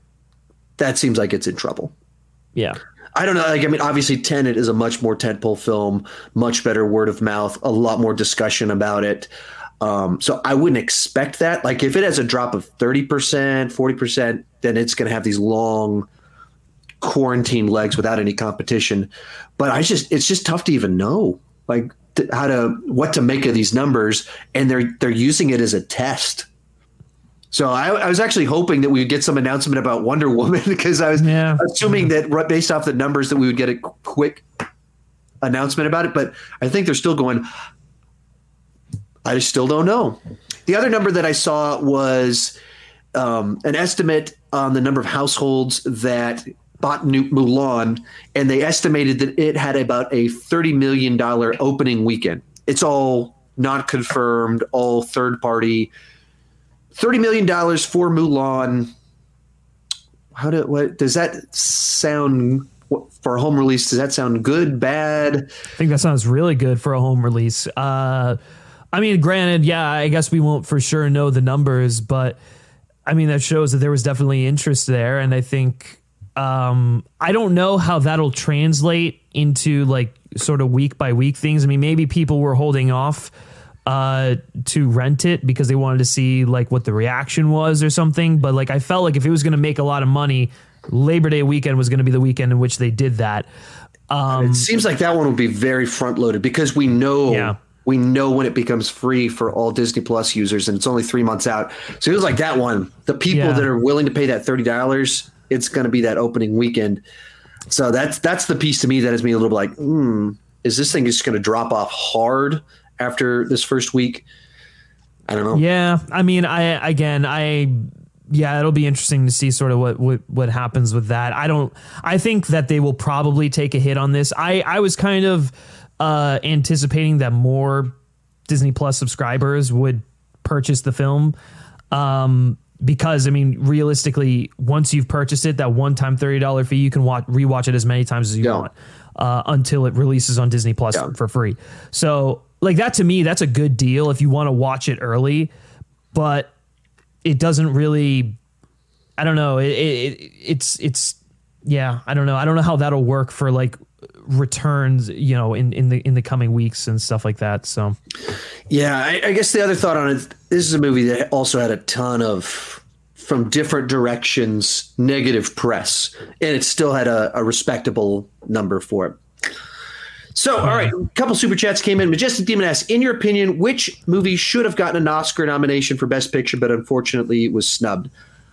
that seems like it's in trouble. Yeah. I don't know. Like, I mean, obviously Tenet is a much more tentpole film, much better word of mouth, a lot more discussion about it. Um, so I wouldn't expect that. Like if it has a drop of thirty percent, forty percent, then it's going to have these long quarantine legs without any competition. But I just, it's just tough to even know like th- how to, what to make of these numbers. And they're, they're using it as a test. So I, I was actually hoping that we would get some announcement about Wonder Woman because I was yeah. assuming that based off the numbers that we would get a quick announcement about it. But I think they're still going, I still don't know. The other number that I saw was um, an estimate on the number of households that bought New Mulan, and they estimated that it had about a thirty million dollars opening weekend. It's all not confirmed, all third party. thirty million dollars for Mulan. How do what does that sound for a home release? Does that sound good, bad? I think that sounds really good for a home release. Uh, I mean, granted, yeah, I guess we won't for sure know the numbers, but I mean, that shows that there was definitely interest there. And I think um, I don't know how that'll translate into like sort of week by week things. I mean, maybe people were holding off uh to rent it because they wanted to see like what the reaction was or something, but like I felt like if it was going to make a lot of money, Labor Day weekend was going to be the weekend in which they did that. Um it seems like that one will be very front loaded because we know yeah. we know when it becomes free for all Disney Plus users, and it's only three months out. So it was like that one. The people Yeah. that are willing to pay that thirty dollars, it's going to be that opening weekend. So that's that's the piece to me that has me a little bit like, hmm, is this thing just going to drop off hard after this first week? I don't know. Yeah, I mean, I again, I yeah, it'll be interesting to see sort of what what what happens with that. I don't. I think that they will probably take a hit on this. I I was kind of uh, anticipating that more Disney Plus subscribers would purchase the film. Um, Because I mean, realistically, once you've purchased it, that one-time thirty dollars fee, you can watch rewatch it as many times as you Yeah. want uh, until it releases on Disney Plus Yeah. for free. So, like that to me, that's a good deal if you want to watch it early. But it doesn't really. I don't know. It, it it's it's yeah. I don't know. I don't know how that'll work for like returns, you know, in in the in the coming weeks and stuff like that. So. Yeah, I, I guess the other thought on it, this is a movie that also had a ton of, from different directions, negative press, and it still had a, a respectable number for it. So, all right, a couple super chats came in. Majestic Demon asks, in your opinion, which movie should have gotten an Oscar nomination for Best Picture, but unfortunately was snubbed?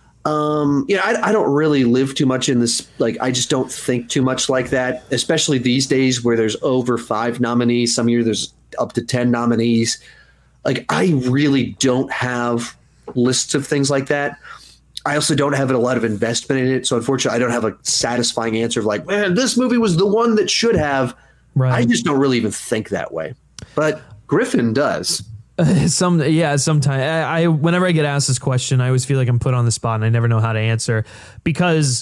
Um, yeah, I, I don't really live too much in this. Like, I just don't think too much like that, especially these days where there's over five nominees. Some year there's up to ten nominees. Like, I really don't have lists of things like that. I also don't have a lot of investment in it. So unfortunately, I don't have a satisfying answer of like, man, this movie was the one that should have. Right. I just don't really even think that way. But Griffin does. Some yeah, sometimes I, I whenever I get asked this question, I always feel like I'm put on the spot and I never know how to answer because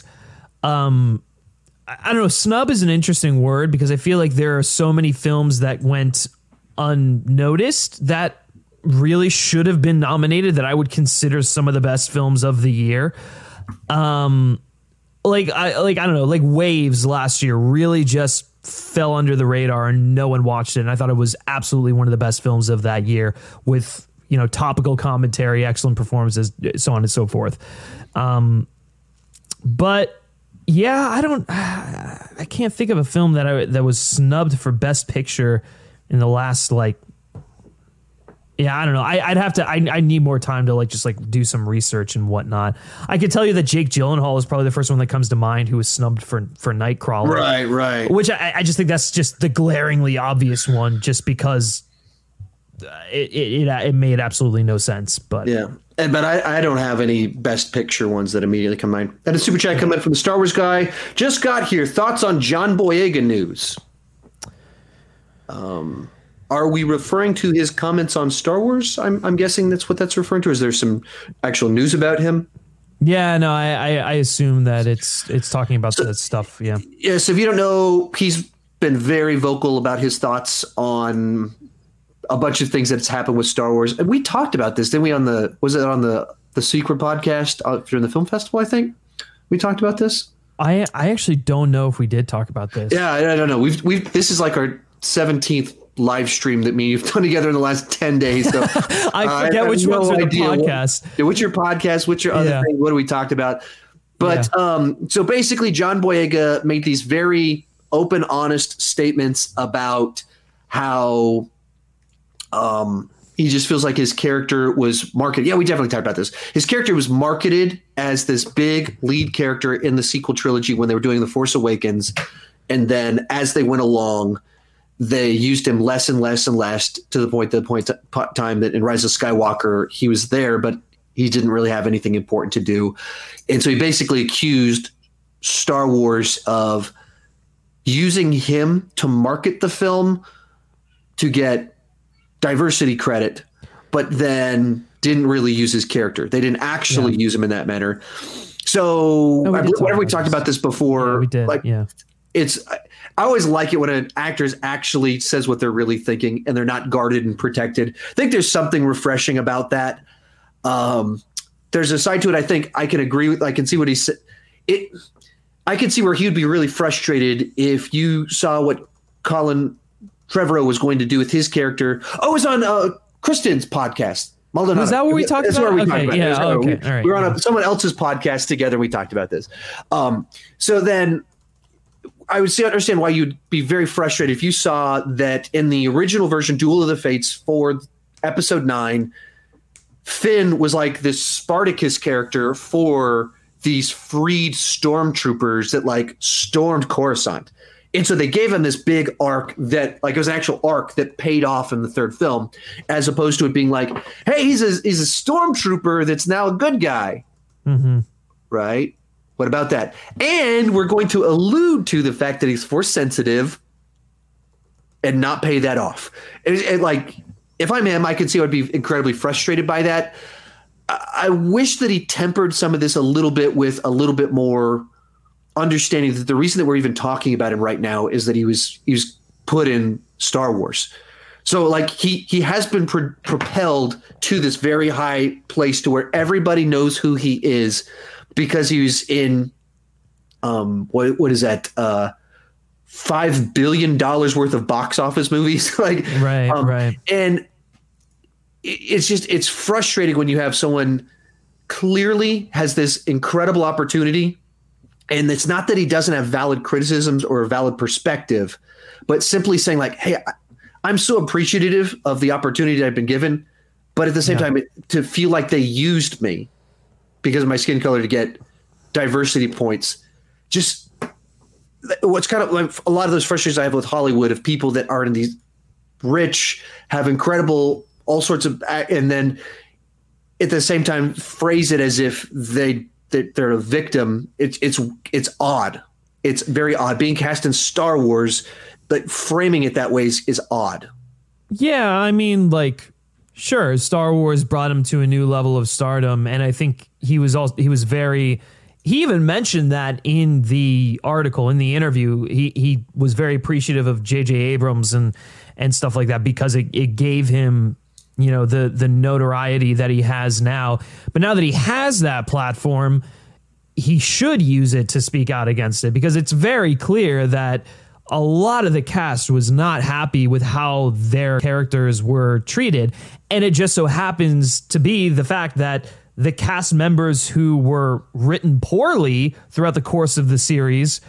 um I, I don't know, snub is an interesting word because I feel like there are so many films that went unnoticed that really should have been nominated that I would consider some of the best films of the year. Um like I like I don't know, like Waves last year really just fell under the radar and no one watched it. And I thought it was absolutely one of the best films of that year with, you know, topical commentary, excellent performances, so on and so forth. Um, but yeah, I don't, I can't think of a film that I, that was snubbed for Best Picture in the last, like, yeah, I don't know. I, I'd have to. I, I need more time to like just like do some research and whatnot. I could tell you that Jake Gyllenhaal is probably the first one that comes to mind who was snubbed for for Nightcrawler. Right, right. Which I, I just think that's just the glaringly obvious one, just because it it, it it made absolutely no sense. But Yeah. And, but I, I don't have any Best Picture ones that immediately come to mind. And a super chat coming from the Star Wars guy. Just got here. Thoughts on John Boyega news? Um. Are we referring to his comments on Star Wars? I'm, I'm guessing that's what that's referring to. Is there some actual news about him? Yeah, no, I, I, I assume that it's it's talking about so, that stuff. Yeah. Yeah. So if you don't know, he's been very vocal about his thoughts on a bunch of things that's happened with Star Wars. And we talked about this, didn't we? On the was it on the the Secret podcast uh, during the film festival? I think we talked about this. I I actually don't know if we did talk about this. Yeah, I, I don't know. We've we've this is like our seventeenth live stream that me and you've done together in the last ten days. So I forget uh, which ones no are the podcast. What, what's your podcast? What's your other yeah. thing? What do we talked about? But yeah. um, so basically, John Boyega made these very open, honest statements about how um, he just feels like his character was marketed. Yeah, we definitely talked about this. His character was marketed as this big lead character in the sequel trilogy when they were doing The Force Awakens. And then as they went along, they used him less and less and less to the point, the point time that in Rise of Skywalker, he was there, but he didn't really have anything important to do. And so he basically accused Star Wars of using him to market the film to get diversity credit, but then didn't really use his character. They didn't actually yeah. use him in that manner. So no, we whatever we talked this. about this before, yeah, we did. like yeah. it's, I always like it when an actor actually says what they're really thinking and they're not guarded and protected. I think there's something refreshing about that. Um, there's a side to it. I think I can agree with, I can see what he said. It, I can see where he would be really frustrated if you saw what Colin Trevorrow was going to do with his character. Oh, it was on uh, Kristen's podcast. Maldonado. Was that what we talked That's about? Where we okay, talked about yeah, oh, okay. We, All right, we were on yeah. a, someone else's podcast together. And we talked about this. Um, so then I would see understand why you'd be very frustrated if you saw that in the original version, Duel of the Fates for episode nine, Finn was like this Spartacus character for these freed stormtroopers that like stormed Coruscant. And so they gave him this big arc that like it was an actual arc that paid off in the third film, as opposed to it being like, hey, he's a, he's a stormtrooper that's now a good guy. Mm-hmm. Right? What about that? And we're going to allude to the fact that he's force sensitive and not pay that off. And, and like, if I'm him, I could see I would be incredibly frustrated by that. I, I wish that he tempered some of this a little bit with a little bit more understanding that the reason that we're even talking about him right now is that he was he was put in Star Wars. So like he he has been pro- propelled to this very high place to where everybody knows who he is because he was in um what what is that uh five billion dollars worth of box office movies. like right um, right and it's just it's frustrating when you have someone clearly has this incredible opportunity. And it's not that he doesn't have valid criticisms or a valid perspective, but simply saying like, hey, I'm so appreciative of the opportunity I've been given. But at the same yeah. time, it, to feel like they used me because of my skin color to get diversity points. Just what's kind of like a lot of those frustrations I have with Hollywood of people that are in these rich, have incredible, all sorts of, and then at the same time, phrase it as if they, that they're a victim. It's it's it's odd. It's very odd being cast in Star Wars, but framing it that way is, is odd. Yeah, I mean, like, sure, Star Wars brought him to a new level of stardom, and I think he was also he was very. He even mentioned that in the article, in the interview. He he was very appreciative of J J Abrams and and stuff like that because it, it gave him, you know, the the notoriety that he has now. But now that he has that platform, he should use it to speak out against it, because it's very clear that a lot of the cast was not happy with how their characters were treated. And it just so happens to be the fact that the cast members who were written poorly throughout the course of the series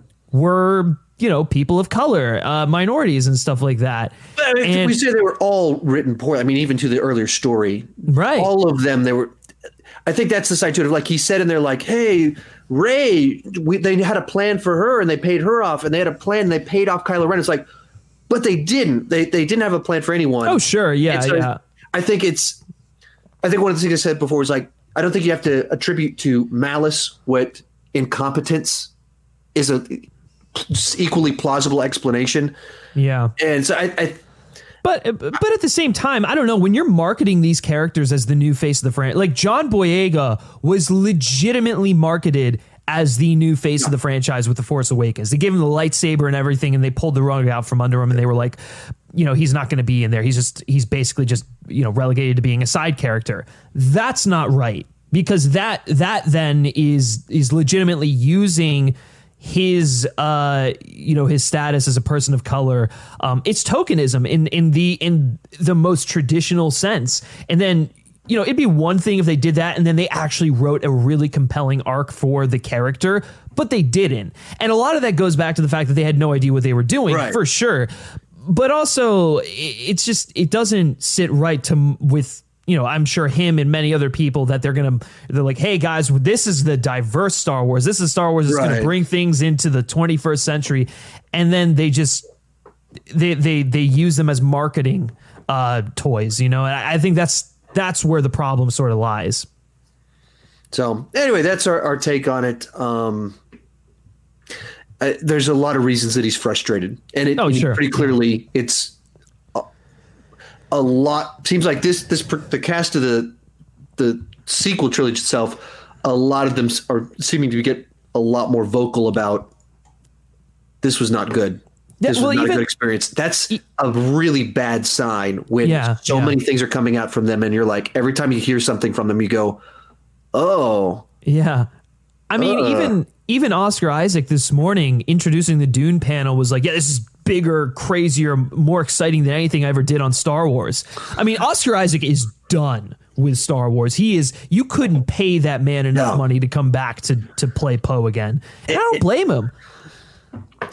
were, you know, people of color, uh, minorities and stuff like that. I mean, and, we say they were all written poorly. I mean, even to the earlier story, right? All of them, they were. I think that's the side to it. Like he said in there, like, hey, Rey, we, they had a plan for her and they paid her off, and they had a plan and they paid off Kylo Ren. It's like, but they didn't. They they didn't have a plan for anyone. Oh, sure. Yeah. So yeah. I think it's, I think one of the things I said before was like, I don't think you have to attribute to malice what incompetence is a equally plausible explanation. Yeah. And so I, I But but at the same time, I don't know, when you're marketing these characters as the new face of the franchise, like John Boyega was legitimately marketed as the new face yeah. of the franchise with The Force Awakens. They gave him the lightsaber and everything, and they pulled the rug out from under him, and they were like, you know, he's not going to be in there. He's just he's basically just, you know, relegated to being a side character. That's not right, because that that then is is legitimately using his uh you know his status as a person of color. Um it's tokenism in in the in the most traditional sense. And then, you know, it'd be one thing if they did that and then they actually wrote a really compelling arc for the character, but they didn't. And a lot of that goes back to the fact that they had no idea what they were doing, right, for sure. But also it's just, it doesn't sit right to with, you know, I'm sure him and many other people that they're going to, they're like, hey guys, this is the diverse Star Wars. This is Star Wars that's right. going to bring things into the twenty-first century. And then they just, they, they, they use them as marketing uh, toys, you know, and I, I think that's, that's where the problem sort of lies. So anyway, that's our, our take on it. Um, uh, there's a lot of reasons that he's frustrated, and it, oh, sure. pretty clearly it's, a lot seems like this this the cast of the the sequel trilogy itself, a lot of them are seeming to get a lot more vocal about this was not good. This yeah, well, was not even, a good experience. That's a really bad sign when yeah, so yeah. many things are coming out from them, and you're like, every time you hear something from them, you go, oh yeah. I mean, uh. even even Oscar Isaac this morning introducing the Dune panel was like, yeah, this is bigger, crazier, more exciting than anything I ever did on Star Wars. I mean, Oscar Isaac is done with Star Wars. He is, you couldn't pay that man enough no. money to come back to to play Poe again. And it, I don't blame him.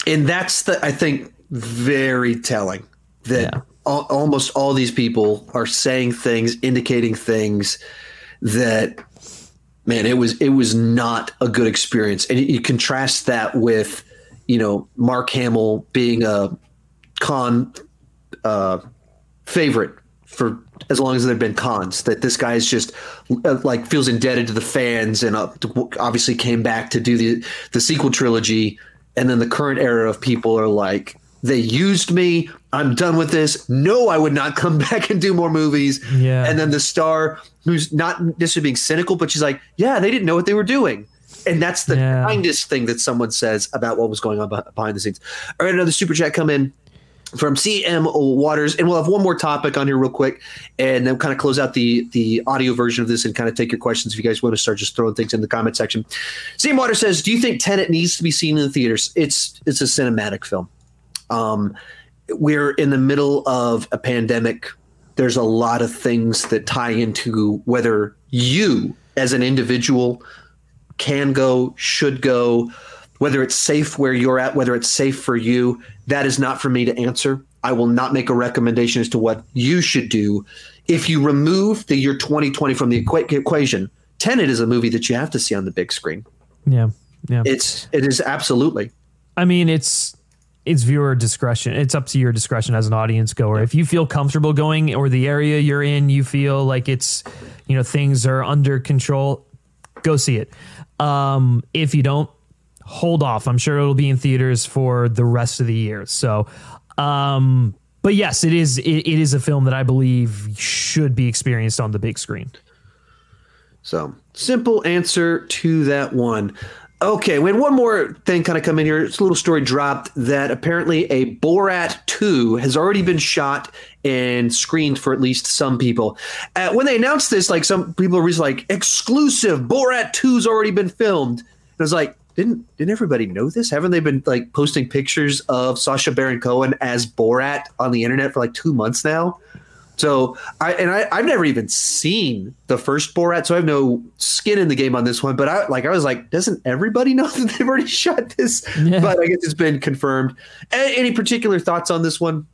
And that's the, I think, very telling that Yeah. al- almost all these people are saying things, indicating things that, man, it was, it was not a good experience. And you, you contrast that with, you know, Mark Hamill being a con uh, favorite for as long as there have been cons, that this guy is just uh, like feels indebted to the fans and uh, obviously came back to do the, the sequel trilogy. And then the current era of people are like, they used me. I'm done with this. No, I would not come back and do more movies. Yeah. And then the star who's not necessarily being cynical, but she's like, yeah, they didn't know what they were doing. And that's the Yeah. kindest thing that someone says about what was going on behind the scenes. All right, another super chat come in from C M Waters, and we'll have one more topic on here real quick, and then kind of close out the the audio version of this and kind of take your questions if you guys want to start just throwing things in the comment section. C M Waters says, do you think Tenet needs to be seen in the theaters? It's it's a cinematic film. Um, we're in the middle of a pandemic. There's a lot of things that tie into whether you as an individual can go, should go, whether it's safe where you're at, whether it's safe for you. That is not for me to answer. I will not make a recommendation as to what you should do. If you remove the year twenty twenty from the equa- equation, Tenet is a movie that you have to see on the big screen. Yeah. Yeah. It's, it is absolutely. I mean, it's it's viewer discretion. It's up to your discretion as an audience goer. If you feel comfortable going, or the area you're in, you feel like it's, you know, things are under control, go see it. Um, if you don't, hold off. I'm sure it'll be in theaters for the rest of the year. So, um, but yes, it is. It, it is a film that I believe should be experienced on the big screen. So simple answer to that one. Okay, we had one more thing kind of come in here. It's a little story dropped that apparently a Borat two has already been shot and screened for at least some people. Uh, when they announced this, like some people were just like, exclusive, Borat two's already been filmed. And I was like, didn't didn't everybody know this? Haven't they been like posting pictures of Sacha Baron Cohen as Borat on the internet for like two months now? So I and I, I've never even seen the first Borat, so I have no skin in the game on this one. But I like I was like, doesn't everybody know that they've already shot this? Yeah. But I guess it's been confirmed. A- any particular thoughts on this one?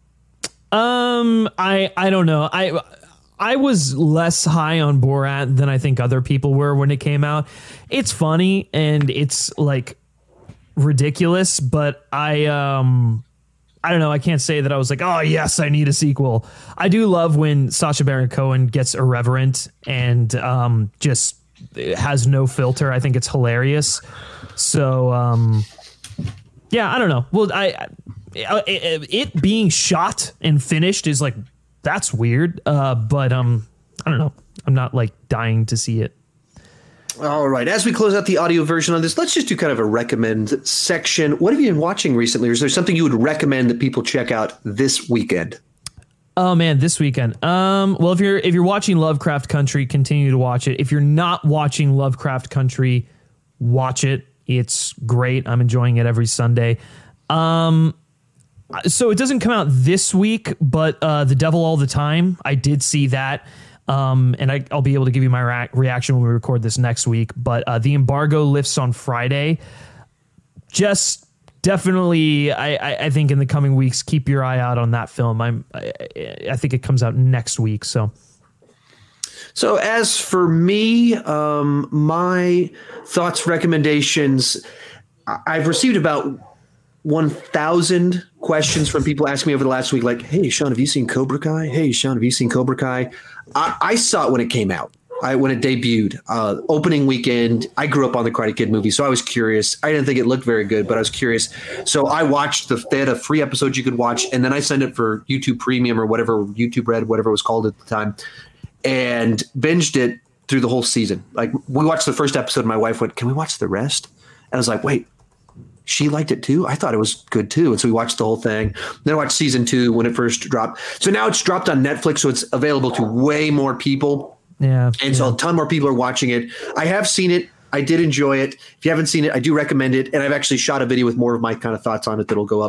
Um, I I don't know. I I was less high on Borat than I think other people were when it came out. It's funny and it's like ridiculous, but I um I don't know. I can't say that I was like, oh yes, I need a sequel. I do love when Sacha Baron Cohen gets irreverent and um just has no filter. I think it's hilarious. So um yeah, I don't know. Well, I, I it, it being shot and finished is like, that's weird. Uh, but um, I don't know. I'm not like dying to see it. All right. As we close out the audio version on this, let's just do kind of a recommend section. What have you been watching recently? Or is there something you would recommend that people check out this weekend? Oh man, this weekend. Um, well, if you're if you're watching Lovecraft Country, continue to watch it. If you're not watching Lovecraft Country, watch it. It's great. I'm enjoying it every Sunday. Um, so it doesn't come out this week, but uh, The Devil All the Time, I did see that. Um, and I, I'll be able to give you my ra- reaction when we record this next week. But uh, the embargo lifts on Friday. Just definitely, I, I, I think in the coming weeks, keep your eye out on that film. I'm, I, I think it comes out next week. So, so as for me, um, my thoughts, recommendations, I've received about one thousand questions from people asking me over the last week, like, hey, Sean, have you seen Cobra Kai? Hey, Sean, have you seen Cobra Kai? I, I saw it when it came out. I, when it debuted, uh, opening weekend. I grew up on the Karate Kid movie, so I was curious. I didn't think it looked very good, but I was curious. So I watched the. They had a free episode you could watch, and then I signed up for YouTube Premium or whatever, YouTube Red, whatever it was called at the time, and binged it through the whole season. Like, we watched the first episode, and my wife went, "Can we watch the rest?" And I was like, "Wait." She liked it too. I thought it was good too. And so we watched the whole thing. Then I watched season two when it first dropped. So now it's dropped on Netflix. So it's available to way more people. yeah. And yeah. so a ton more people are watching it. I have seen it. I did enjoy it. If you haven't seen it, I do recommend it. And I've actually shot a video with more of my kind of thoughts on it that'll go up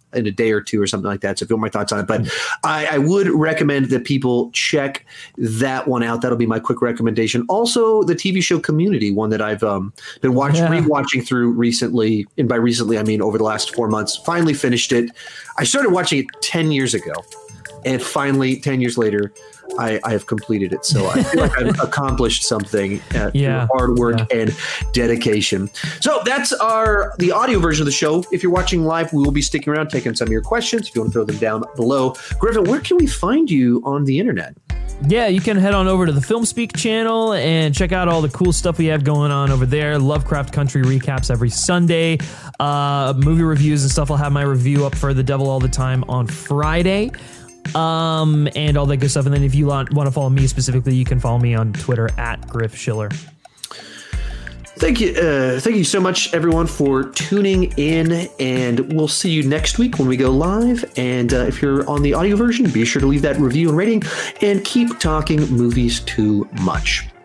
in a day or two or something like that. So if you want my thoughts on it, but I, I would recommend that people check that one out. That'll be my quick recommendation. Also, the T V show Community, one that I've um, been watching, yeah. rewatching through recently. And by recently, I mean over the last four months. Finally finished it. I started watching it ten years ago, and finally, ten years later, I, I have completed it. So I feel like I've accomplished something uh, yeah. through hard work yeah. and dedication. So that's our the audio version of the show. If you're watching live, we will be sticking around, taking some of your questions. If you want to throw them down below. Griffin, where can we find you on the internet? Yeah, you can head on over to the FilmSpeak channel and check out all the cool stuff we have going on over there. Lovecraft Country recaps every Sunday. Uh, movie reviews and stuff. I'll have my review up for The Devil All the Time on Friday. Um, and all that good stuff. And then if you want, want to follow me specifically, you can follow me on Twitter at Griff Schiller. Thank you. Uh, thank you so much, everyone, for tuning in. And we'll see you next week when we go live. And uh, if you're on the audio version, be sure to leave that review and rating and keep talking movies too much.